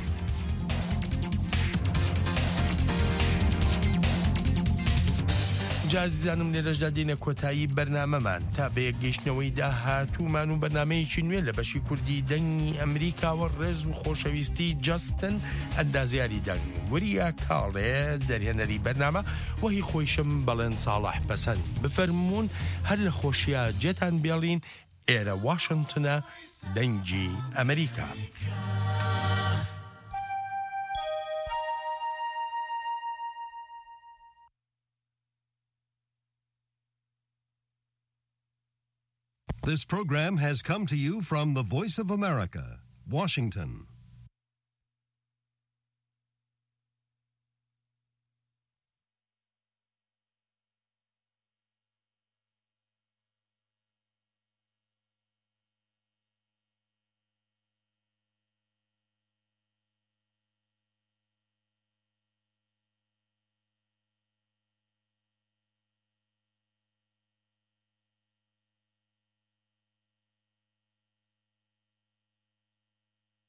جازیزانم لێرەشدا دێنە کۆتایی بەرنامەمان تا بە یەکگەیشتنەوەی داهاتوومان و بەرنامەیەکی نوێ لە بەشی کوردی دەنگی ئەمریکاوە ڕێز و خۆشەویستی جەستن ئەندازیاری دەنگ وریە کاڵێ دەرهێنەری بەرنامە وەهی خۆیشم بەڵێن ساڵح پەسەند بفەرمونون هەر لە خۆشیە جێتان بێڵین ئێرە واشنگتنە دەنگی ئەمریکا. This program has come to you from the Voice of America, Washington.